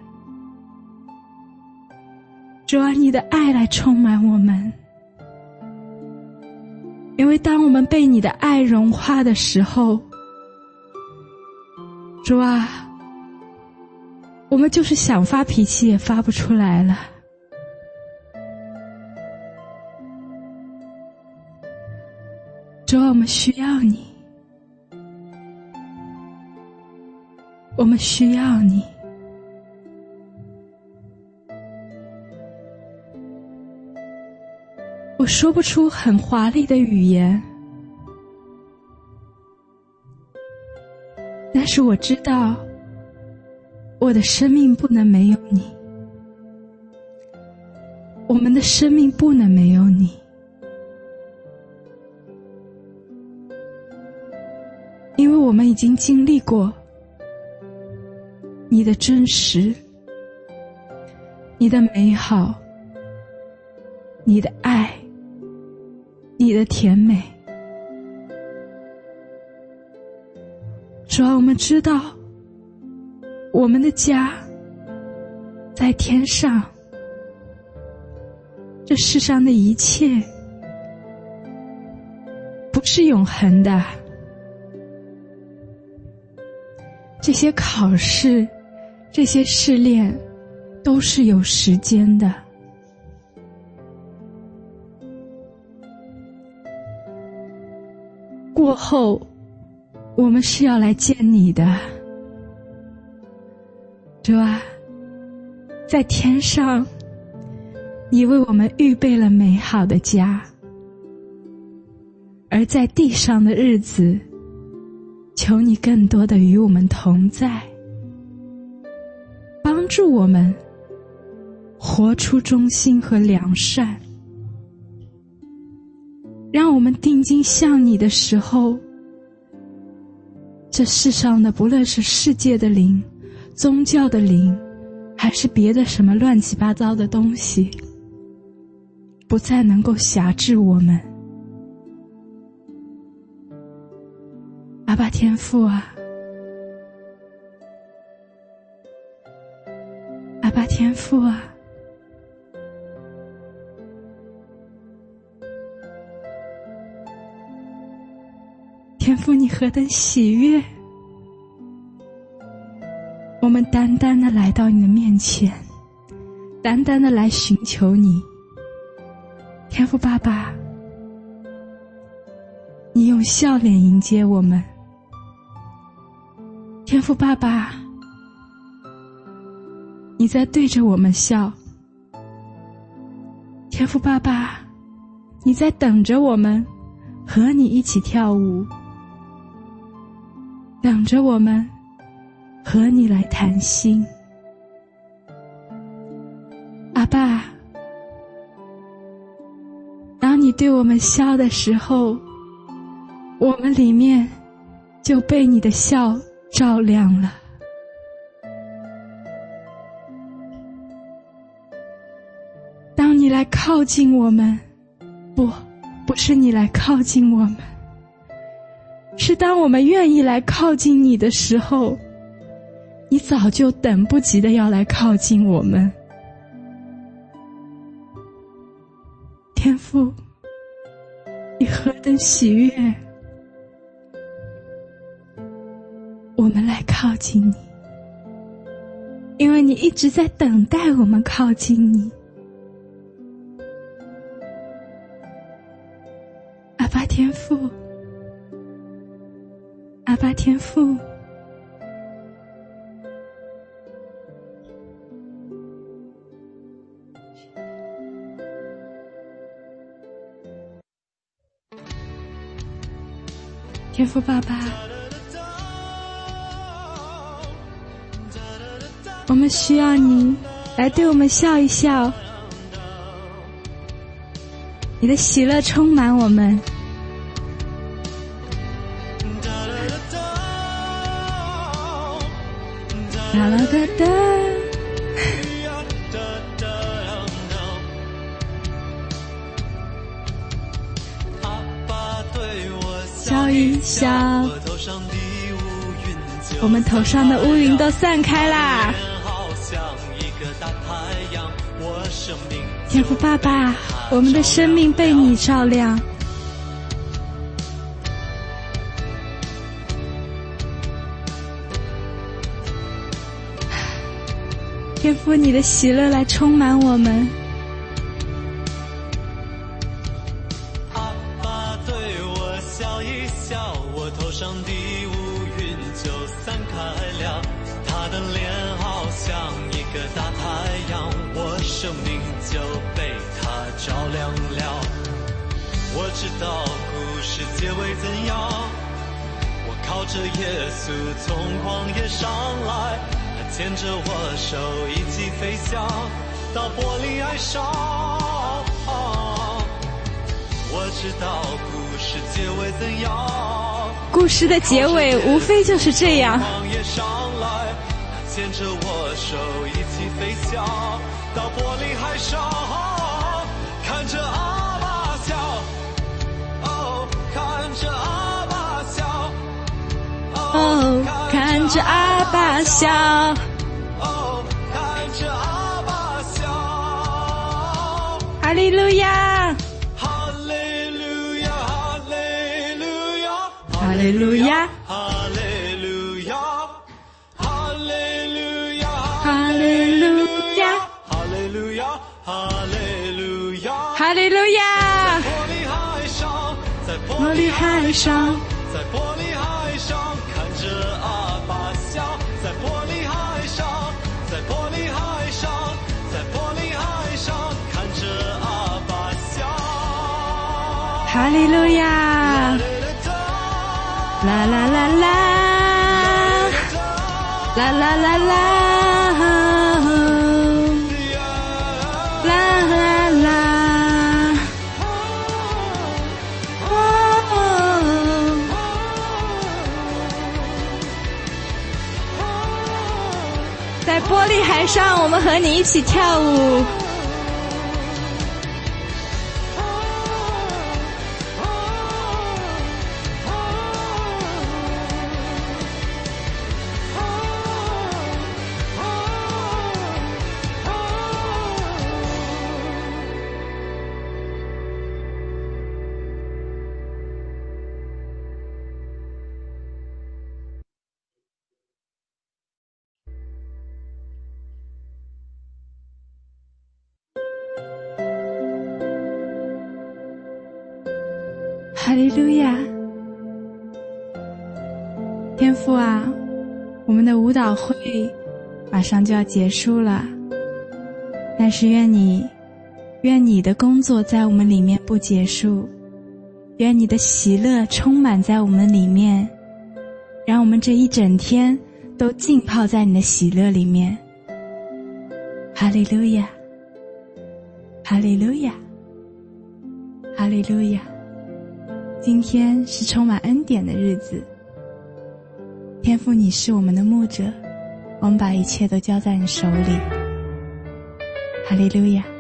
主啊，你的爱来充满我们。因为当我们被你的爱融化的时候， 主啊，我们就是想发脾气也发不出来了。主啊，我们需要你，我们需要你。我说不出很华丽的语言，但是我知道我的生命不能没有你，我们的生命不能没有你。因为我们已经经历过你的真实，你的美好，你的爱，你的甜美。主啊，我们知道我们的家在天上，这世上的一切不是永恒的，这些考试，这些试炼都是有时间的。过后我们是要来见你的。主啊，在天上你为我们预备了美好的家，而在地上的日子，求你更多的与我们同在，帮助我们活出忠心和良善，让我们定睛向你的时候，这世上的不论是世界的灵、宗教的灵，还是别的什么乱七八糟的东西，不再能够辖制我们。阿爸天父啊，阿爸天父啊，天父你何等喜悦，我们单单的来到你的面前，单单的来寻求你。天父爸爸，你用笑脸迎接我们。天父爸爸，你在对着我们笑。天父爸爸，你在等着我们和你一起跳舞，等着我们和你来谈心。阿爸，当你对我们笑的时候，我们里面就被你的笑照亮了。当你来靠近我们，不是你来靠近我们，是当我们愿意来靠近你的时候，你早就等不及的要来靠近我们。天父，你何等喜悦，我们来靠近你，因为你一直在等待我们靠近你。阿爸天父，阿爸天父，天父爸爸，我们需要你来对我们笑一笑，你的喜乐充满我们。哒啦哒哒，笑一笑，我们头上的乌云都散开啦。天父爸爸，我们的生命被你照亮。 天父，你的喜乐来充满我们。 阿爸对我笑一笑，我头上的乌云就散开了，他的脸好像一个大太阳，我生命就被他照亮了。我知道故事结尾怎样，我靠着耶稣从旷野上来，他牵着我手一起飞翔到玻璃海上。我知道故事结尾怎样， 故事的结尾无非就是这样。 旷野上来，他牵着我手一起飞翔到玻璃海上，看着阿爸笑，哦，看着阿爸笑， 哦，看着阿爸笑， 哦，看着阿爸笑。 哈利路亚， 哈利路亚，哈利路亚， 哈利路亚， 哈利路亚，哈利路亚， 哈利路亚， 哈利路亚，哈利路亚， 哈利路亚。 玻璃海上，在玻璃海上， 在玻璃海上看着阿爸笑，在玻璃海上，在玻璃海上，在玻璃海上看着阿爸笑。 哈利路亚，啦啦啦啦，啦啦啦啦，啦啦啦，在玻璃海上，我们和你一起跳舞。哈利路亚，天父啊，我们的舞蹈会马上就要结束了，但是愿你的工作在我们里面不结束，愿你的喜乐充满在我们里面，让我们这一整天都浸泡在你的喜乐里面。哈利路亚，哈利路亚，哈利路亚。今天是充满恩典的日子，天父，你是我们的牧者，我们把一切都交在你手里。哈利路亚。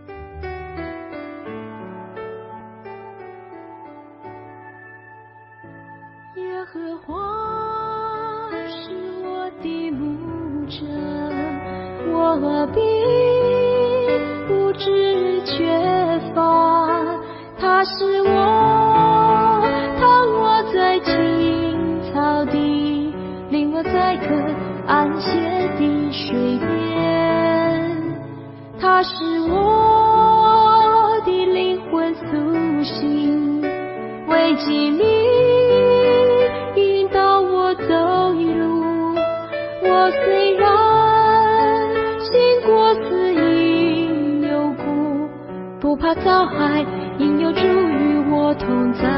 耶和华是我的牧者，我必不致缺乏。他是我躺卧在青草地，领我在可安歇的水边。他是我的灵魂苏醒，为己命引导我走一路。我虽然行过死荫幽谷，不怕遭害，因有主与我同在。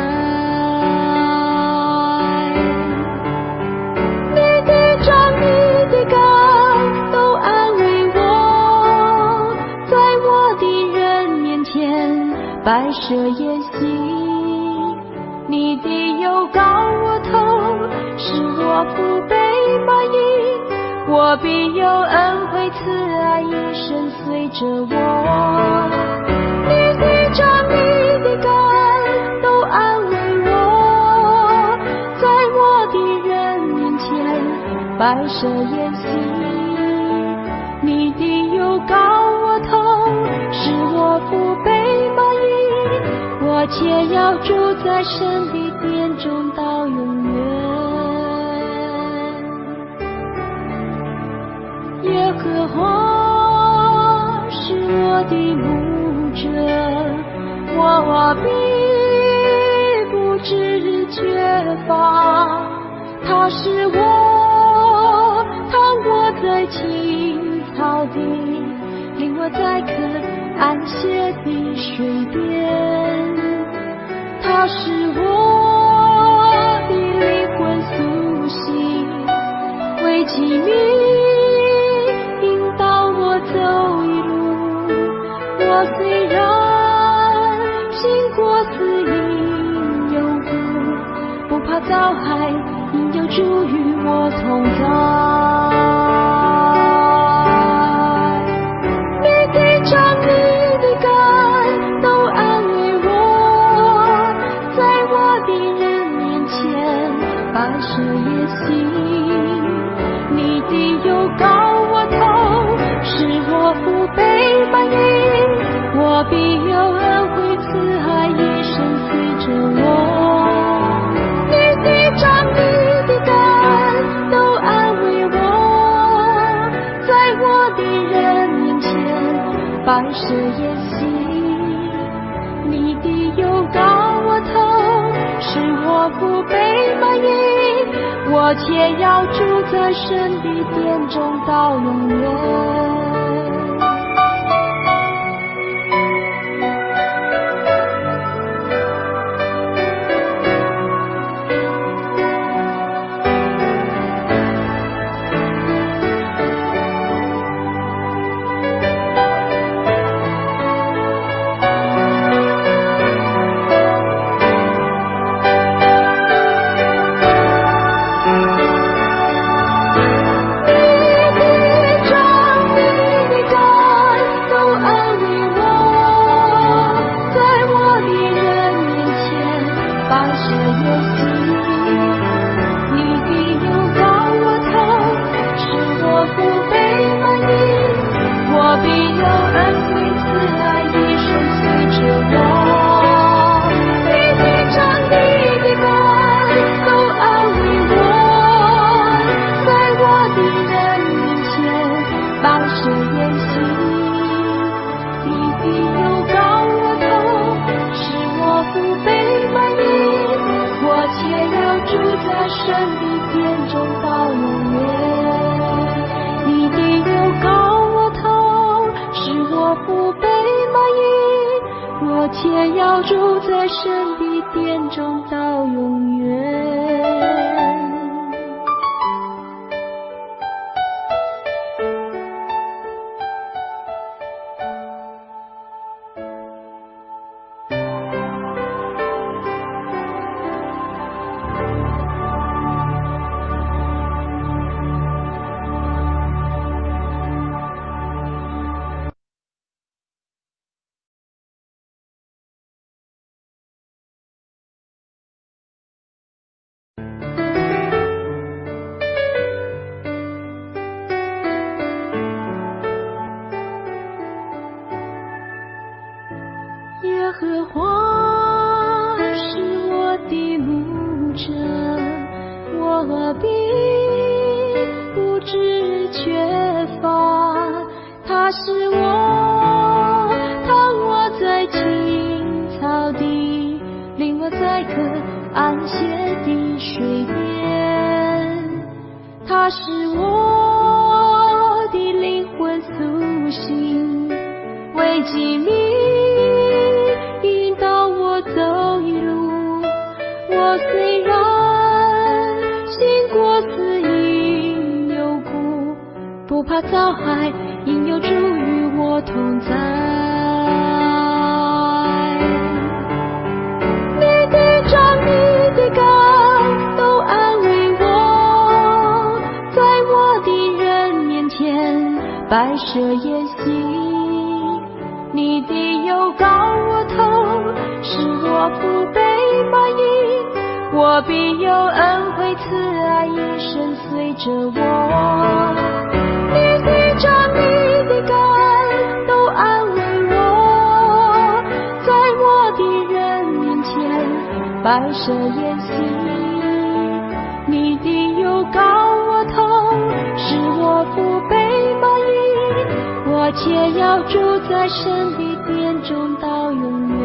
你的杖，你的竿都安慰我，在我的人面前摆设筵席。你的油膏我头，使我腹背满溢，我必有恩惠慈爱一生随着我。你的杖，你的竿都安慰我，在我的人面前摆设筵席。你的油膏我头，使我腹背满溢，我且要住在神的殿中到永远。 耶和华是我的牧者，我必不致缺乏。他是我躺卧在青草地，领我在可安歇的水边。他是我的灵魂苏醒，为己命引导我走一路。我虽然行过死荫幽谷，不怕遭害，因有主与我同在。你的杖，你的竿，都安慰我，在我的人面前摆设野心。你的油膏我头，使我不被满盈，我必有恩惠慈爱一生随着我。你的杖，你的竿，都安慰我，在我的人面前摆设野心。你的油膏我头，使我不被满盈，我且要住在神的殿中到永远。且要住在神的殿中到永远。耶和华是我的牧者，我必不致缺乏。他是我躺卧在青草地，领我在可安歇的水边。他是我的灵魂苏醒，为己命引导我走一路。我虽然行过死荫幽谷，不怕遭害，因有主与我同在。你的杖，你的竿，都安慰我，在我的人面前摆设筵席。你的油膏我头，使我不被满盈，我必有恩惠慈爱一生随着我。你的杖，你的竿，都安慰我，在我的人面前摆设筵席。你的油膏我头，使我不被满我且要住在神的殿中到永远。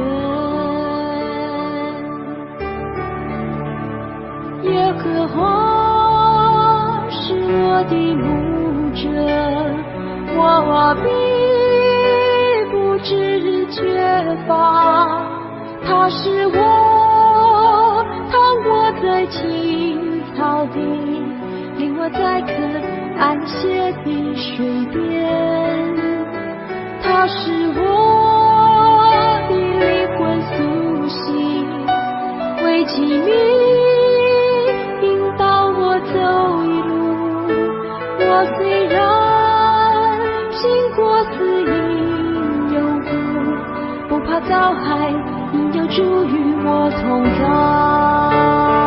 耶和华是我的牧者，我必不致缺乏。他是我躺卧在青草地，领我在可安歇的水边。他是我的灵魂苏醒，为己命引导我走一路。我虽然行过死荫幽谷，不怕遭害，因有主与我同在。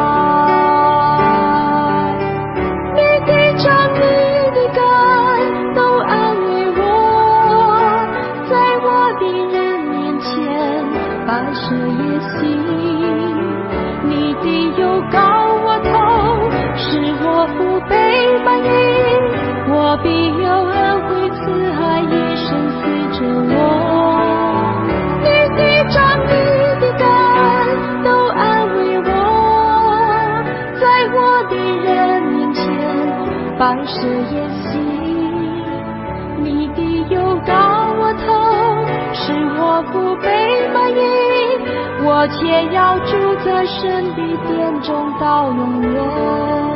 你的杖你的竿都安慰我，在我的人面前摆设筵席。你的油膏我头，使我不被满溢，我必有恩惠慈爱一生随着我。你的杖你的竿都安慰我，在我的人面前摆设筵席。你的油膏我头，使我不被满溢，我且要住在神的殿中到永远。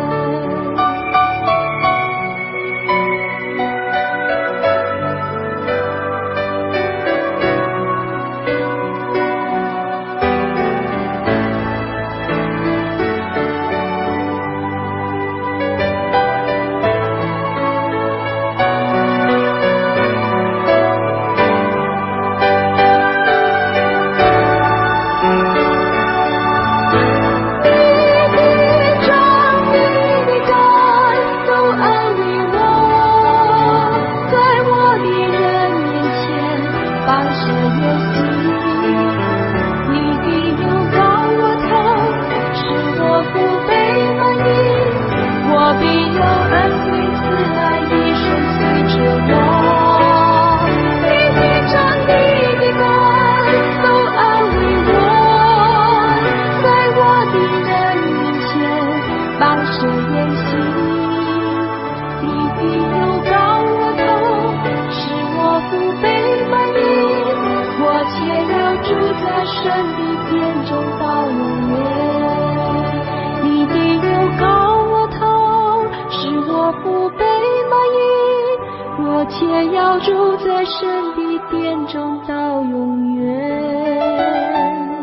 且要住在神的殿中到永远。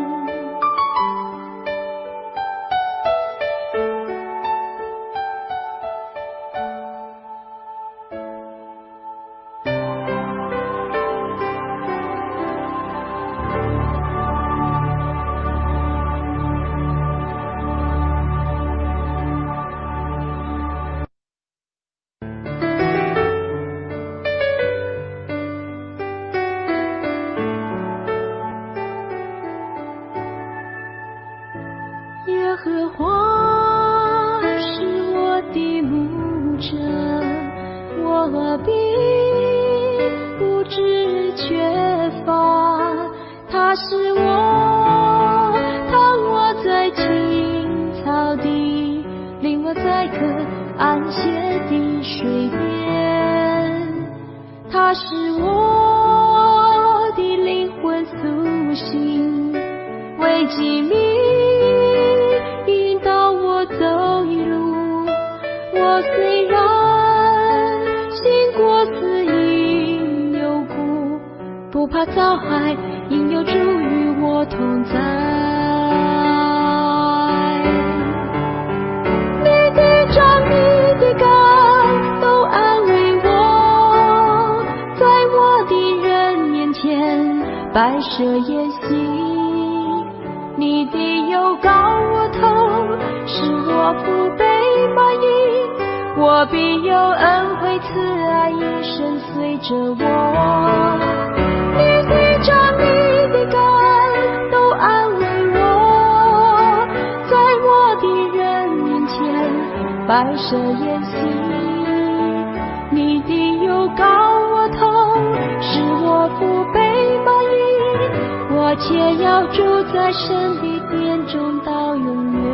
耶和华是我的牧者，我必不致缺乏。他是我躺卧在青草地，领我在可安歇的水边。他是我的灵魂苏醒，为己命引导我走一路。我虽然行过死荫幽谷，不怕遭害，因有主与我同在。你的杖你的竿都安慰我，在我的人面前摆设筵席。你的油膏我头，使我不被满溢，我必有恩惠慈爱一生随着我。你的杖你的竿都安慰我，在我的人面前摆设筵席。你的油膏我头， 且要住在神的殿中到永远。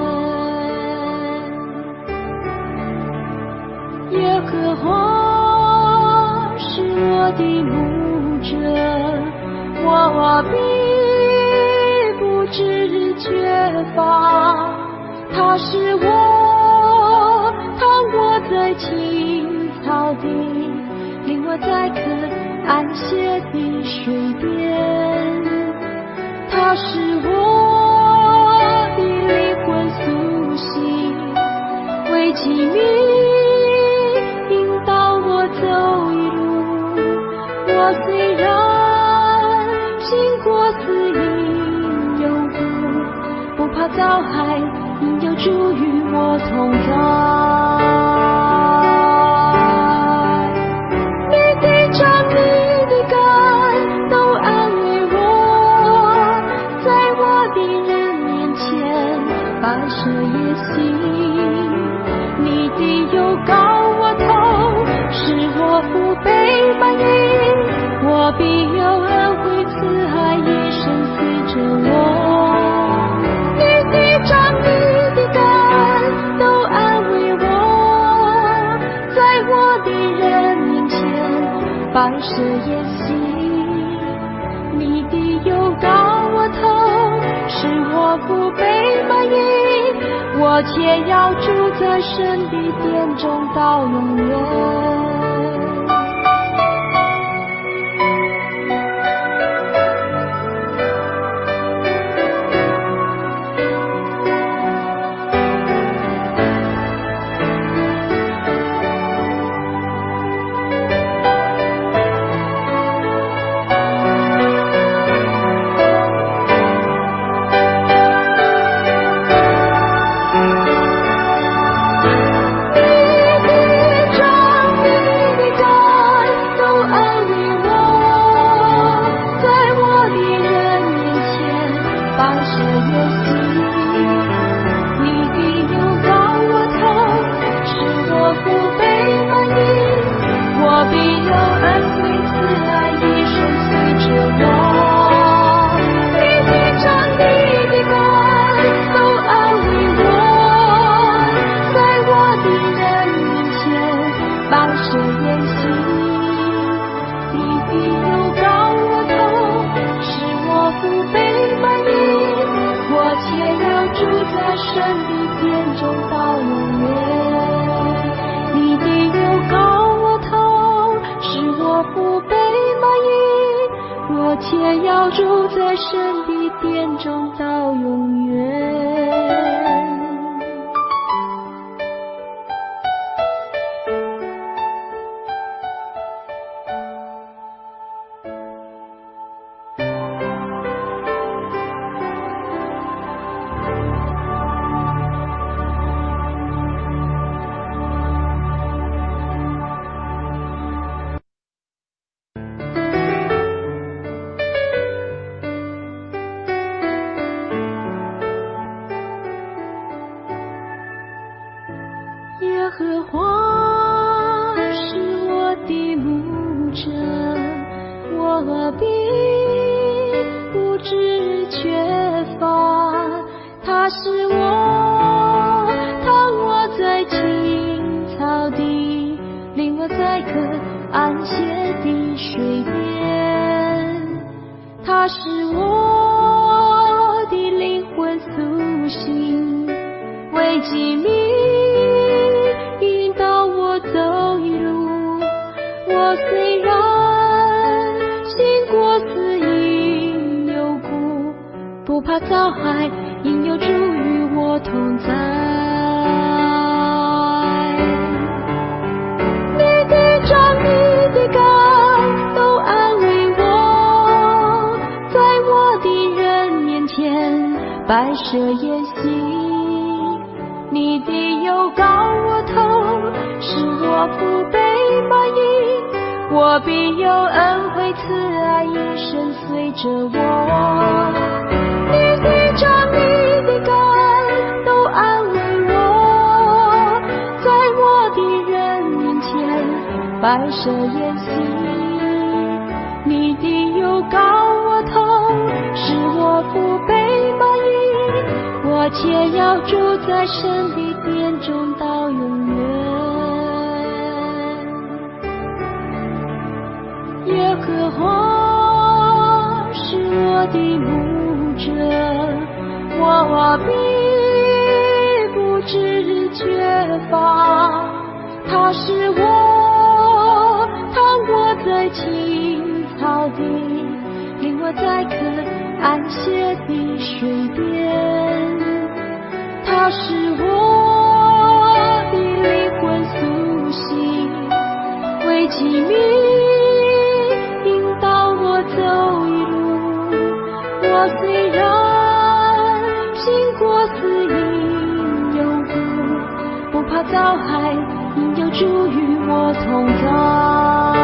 耶和华是我的牧者，我必不致缺乏。他使我躺卧在青草地，领我在可安歇的水边。他使我的灵魂苏醒，为己命引导我走一路。我虽然行过死荫幽谷，不怕遭害，因有主与我同在。你的杖，你的竿，都安慰我，在我的人面前摆设野心。你的油膏我头，使我不被满盈，我必有恩惠慈爱一生随着我。你的杖，你的竿，都安慰我，在我的人面前摆设野心。你的油膏我头，使我不被满盈，我且要住在神的殿中到永远。且要住在神的殿中到永远。耶和华是我的牧者，我必不致缺乏。他使我躺卧在青草地，领我在可安歇的水边。他使我的灵魂苏醒，为己命引导我走一路。我虽然行过死荫幽谷，不怕遭害，因有主与我同在。你的杖，你的竿，都安慰我，在我的人面前摆设筵席。你的油膏我头，使我不被满盈，我必有恩惠慈爱一生随着我。你的杖，你的竿，都安慰我，在我的人面前摆设筵席。你的油膏我头， 却要住在神的殿中到永远。耶和华是我的牧者，我必不致缺乏。他使我躺卧在青草地，领我在可安歇的水边。他使我的灵魂苏醒，为己命引导我走一路。我虽然行过死荫幽谷，不怕遭害，因有主与我同在。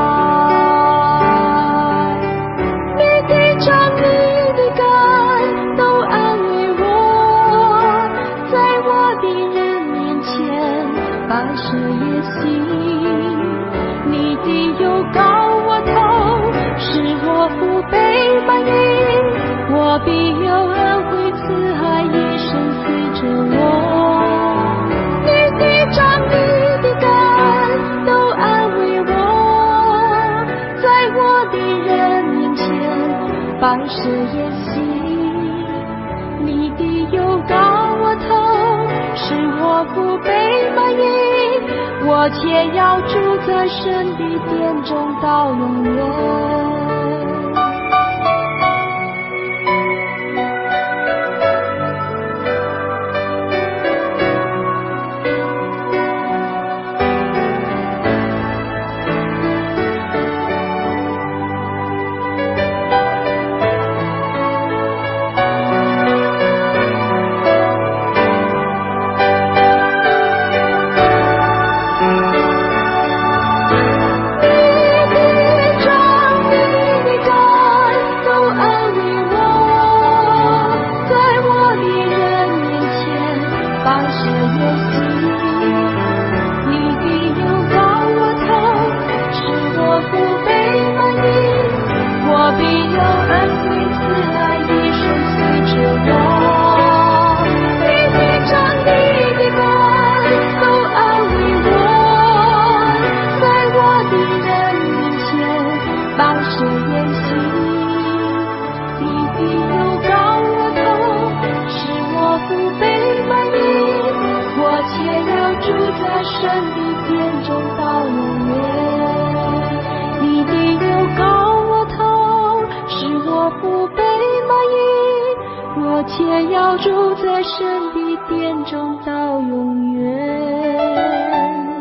你的杖你的竿都安慰我，在我的人面前摆设筵席。你的油膏我头，使我不被埋没，我必有恩惠慈爱一生随着我。你的杖你的竿都安慰我，在我的人面前摆设筵席。你的油膏我头，使我不被埋没，我且要住在神的殿中到永远。且要住在神的殿中到永远。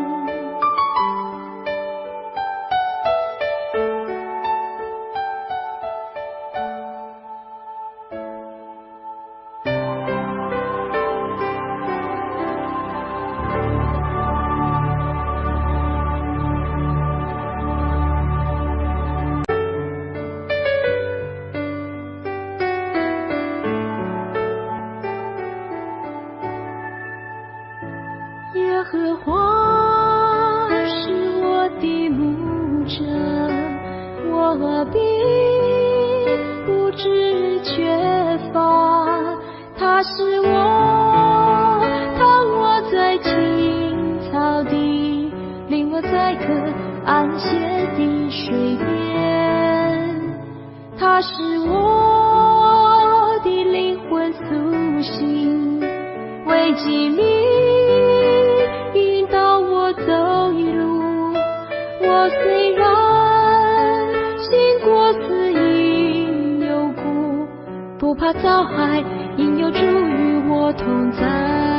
耶和华是我的牧者，我必不致缺乏。他使我躺卧在青草地，领我在可安歇的水边。他使我的灵魂苏醒，为己命引导我走一路。我虽然行过死荫幽谷，不怕遭害，因有主与我同在。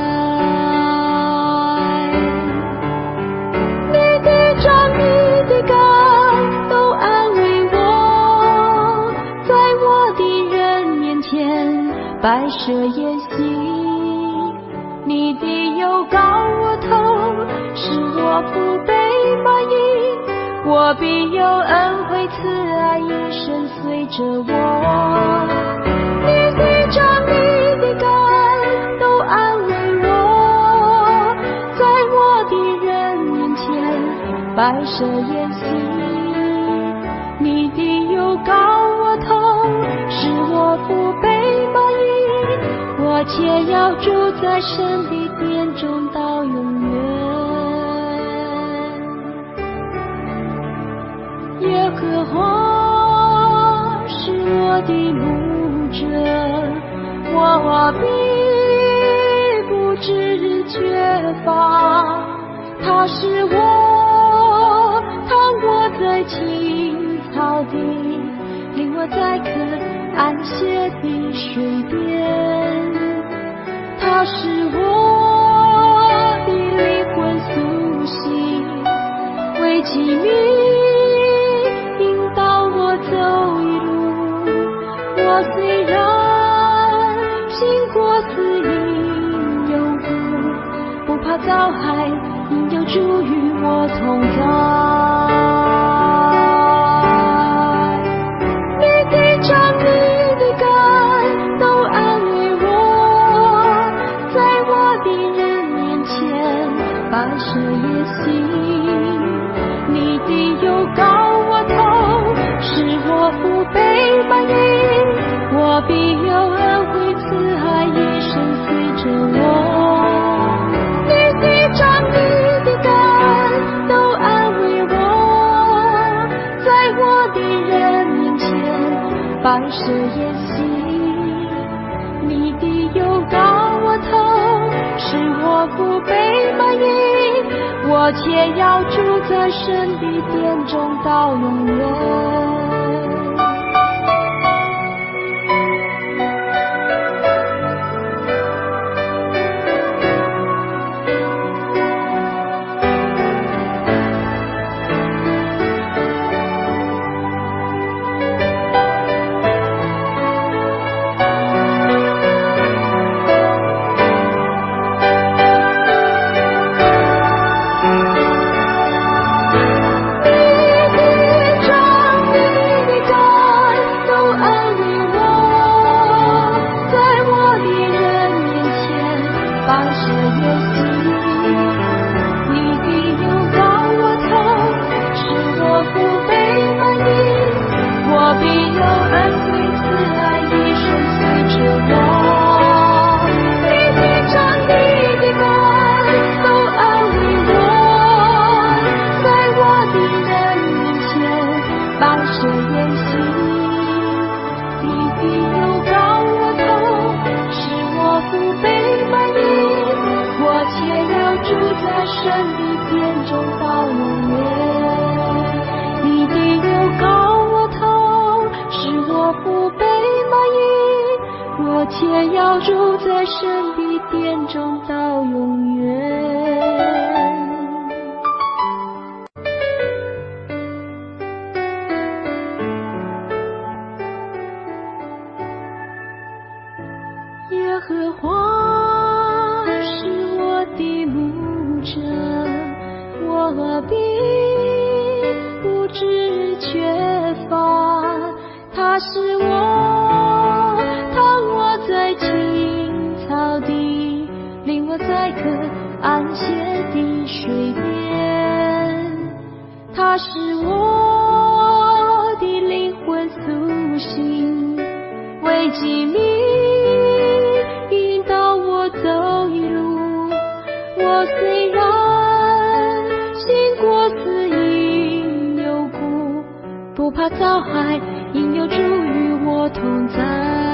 你的杖你的竿都安慰我，在我的人面前摆设筵席。你的油膏我头，使我不被埋没，我必有恩惠慈爱一生随着我。你的杖你的竿都安慰我，在我的人面前摆设筵席。你的油膏我头，使我不被埋没，我我且要住在神的殿中到永远。耶和华是我的牧者，我必不致缺乏。他使我躺卧在青草地，领我在可安歇的水边。他使我的灵魂苏醒，为己命引导我走一路。我虽然行过死荫幽谷，不怕遭害，因有主与我同在。你的杖，你的竿，都安慰我，在我的人面前摆设野心。你的油膏我头，使我不被满溢，我必有恩惠慈爱一生随着我。你的杖，你的竿，都安慰我，在我的人面前摆设筵席。你的油膏我头，使我不被满溢，我且要住在神的殿中到永远。且要住在神的殿中到永远。耶和华是我的牧者，我必不致缺乏。他是我躺卧在青草地，领我在可安歇的水边。他使我的灵魂苏醒，为己命引导我走一路。我虽然行过死荫幽谷，不怕遭害，因有主与我同在。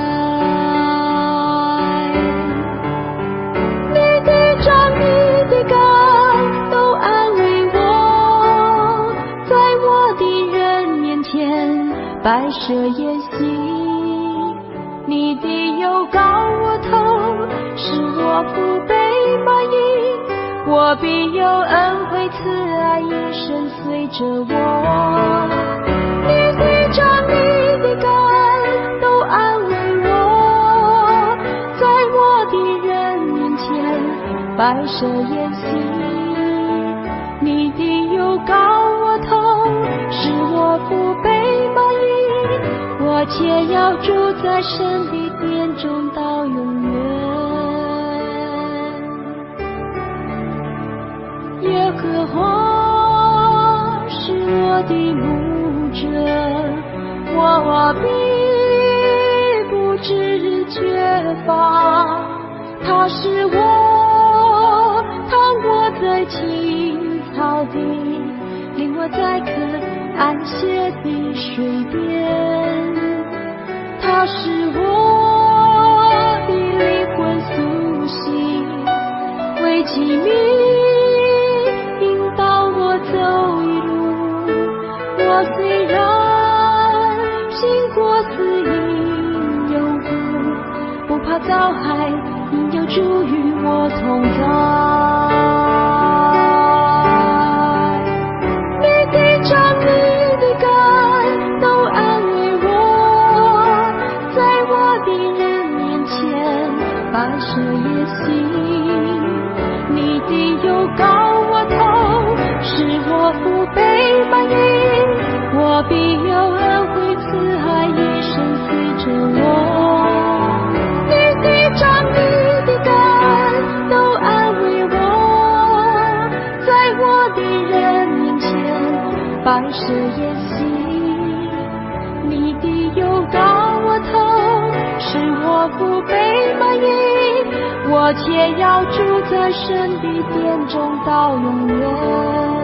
你的杖，你的竿，都安慰我，在我的人面前摆设筵席。你的油膏我头，使我不被满溢，我必有恩惠慈爱一生随着我。你的杖，你的竿，都安慰我，在我的人面前摆设筵席。你的油膏我头，使我不被满溢，我且要住在神的殿中到永远。耶和华是我的牧者，我必不致缺乏。 他是我躺卧在青草地，领我在可安歇的水边。他是我的灵魂苏醒，为机密引导我走一路。我虽然行过死荫幽谷，不怕遭害，因有主与我同在。你的杖，你的竿，都安慰我，在我的人面前摆设野心。你的油膏我头，使我不被满溢，我必有恩惠慈爱一生随着我。你的杖，你的竿，都安慰我，在我的人面前摆设野心。你的油膏我头，使我不被满溢，我且要住在神的殿中到永远。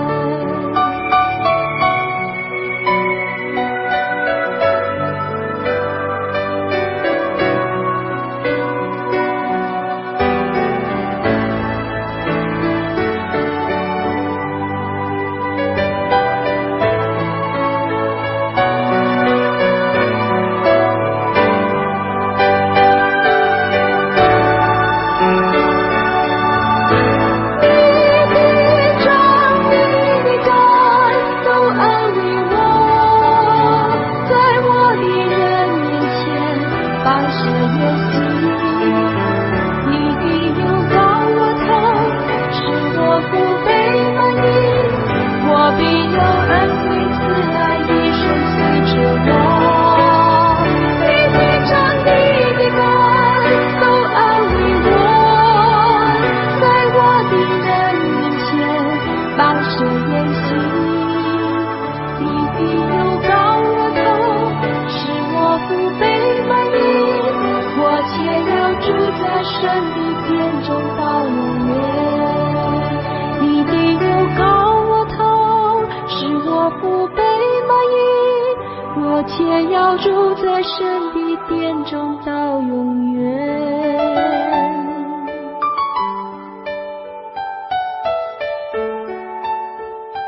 且要住在神的殿中到永远。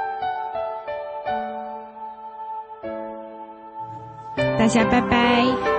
大家拜拜。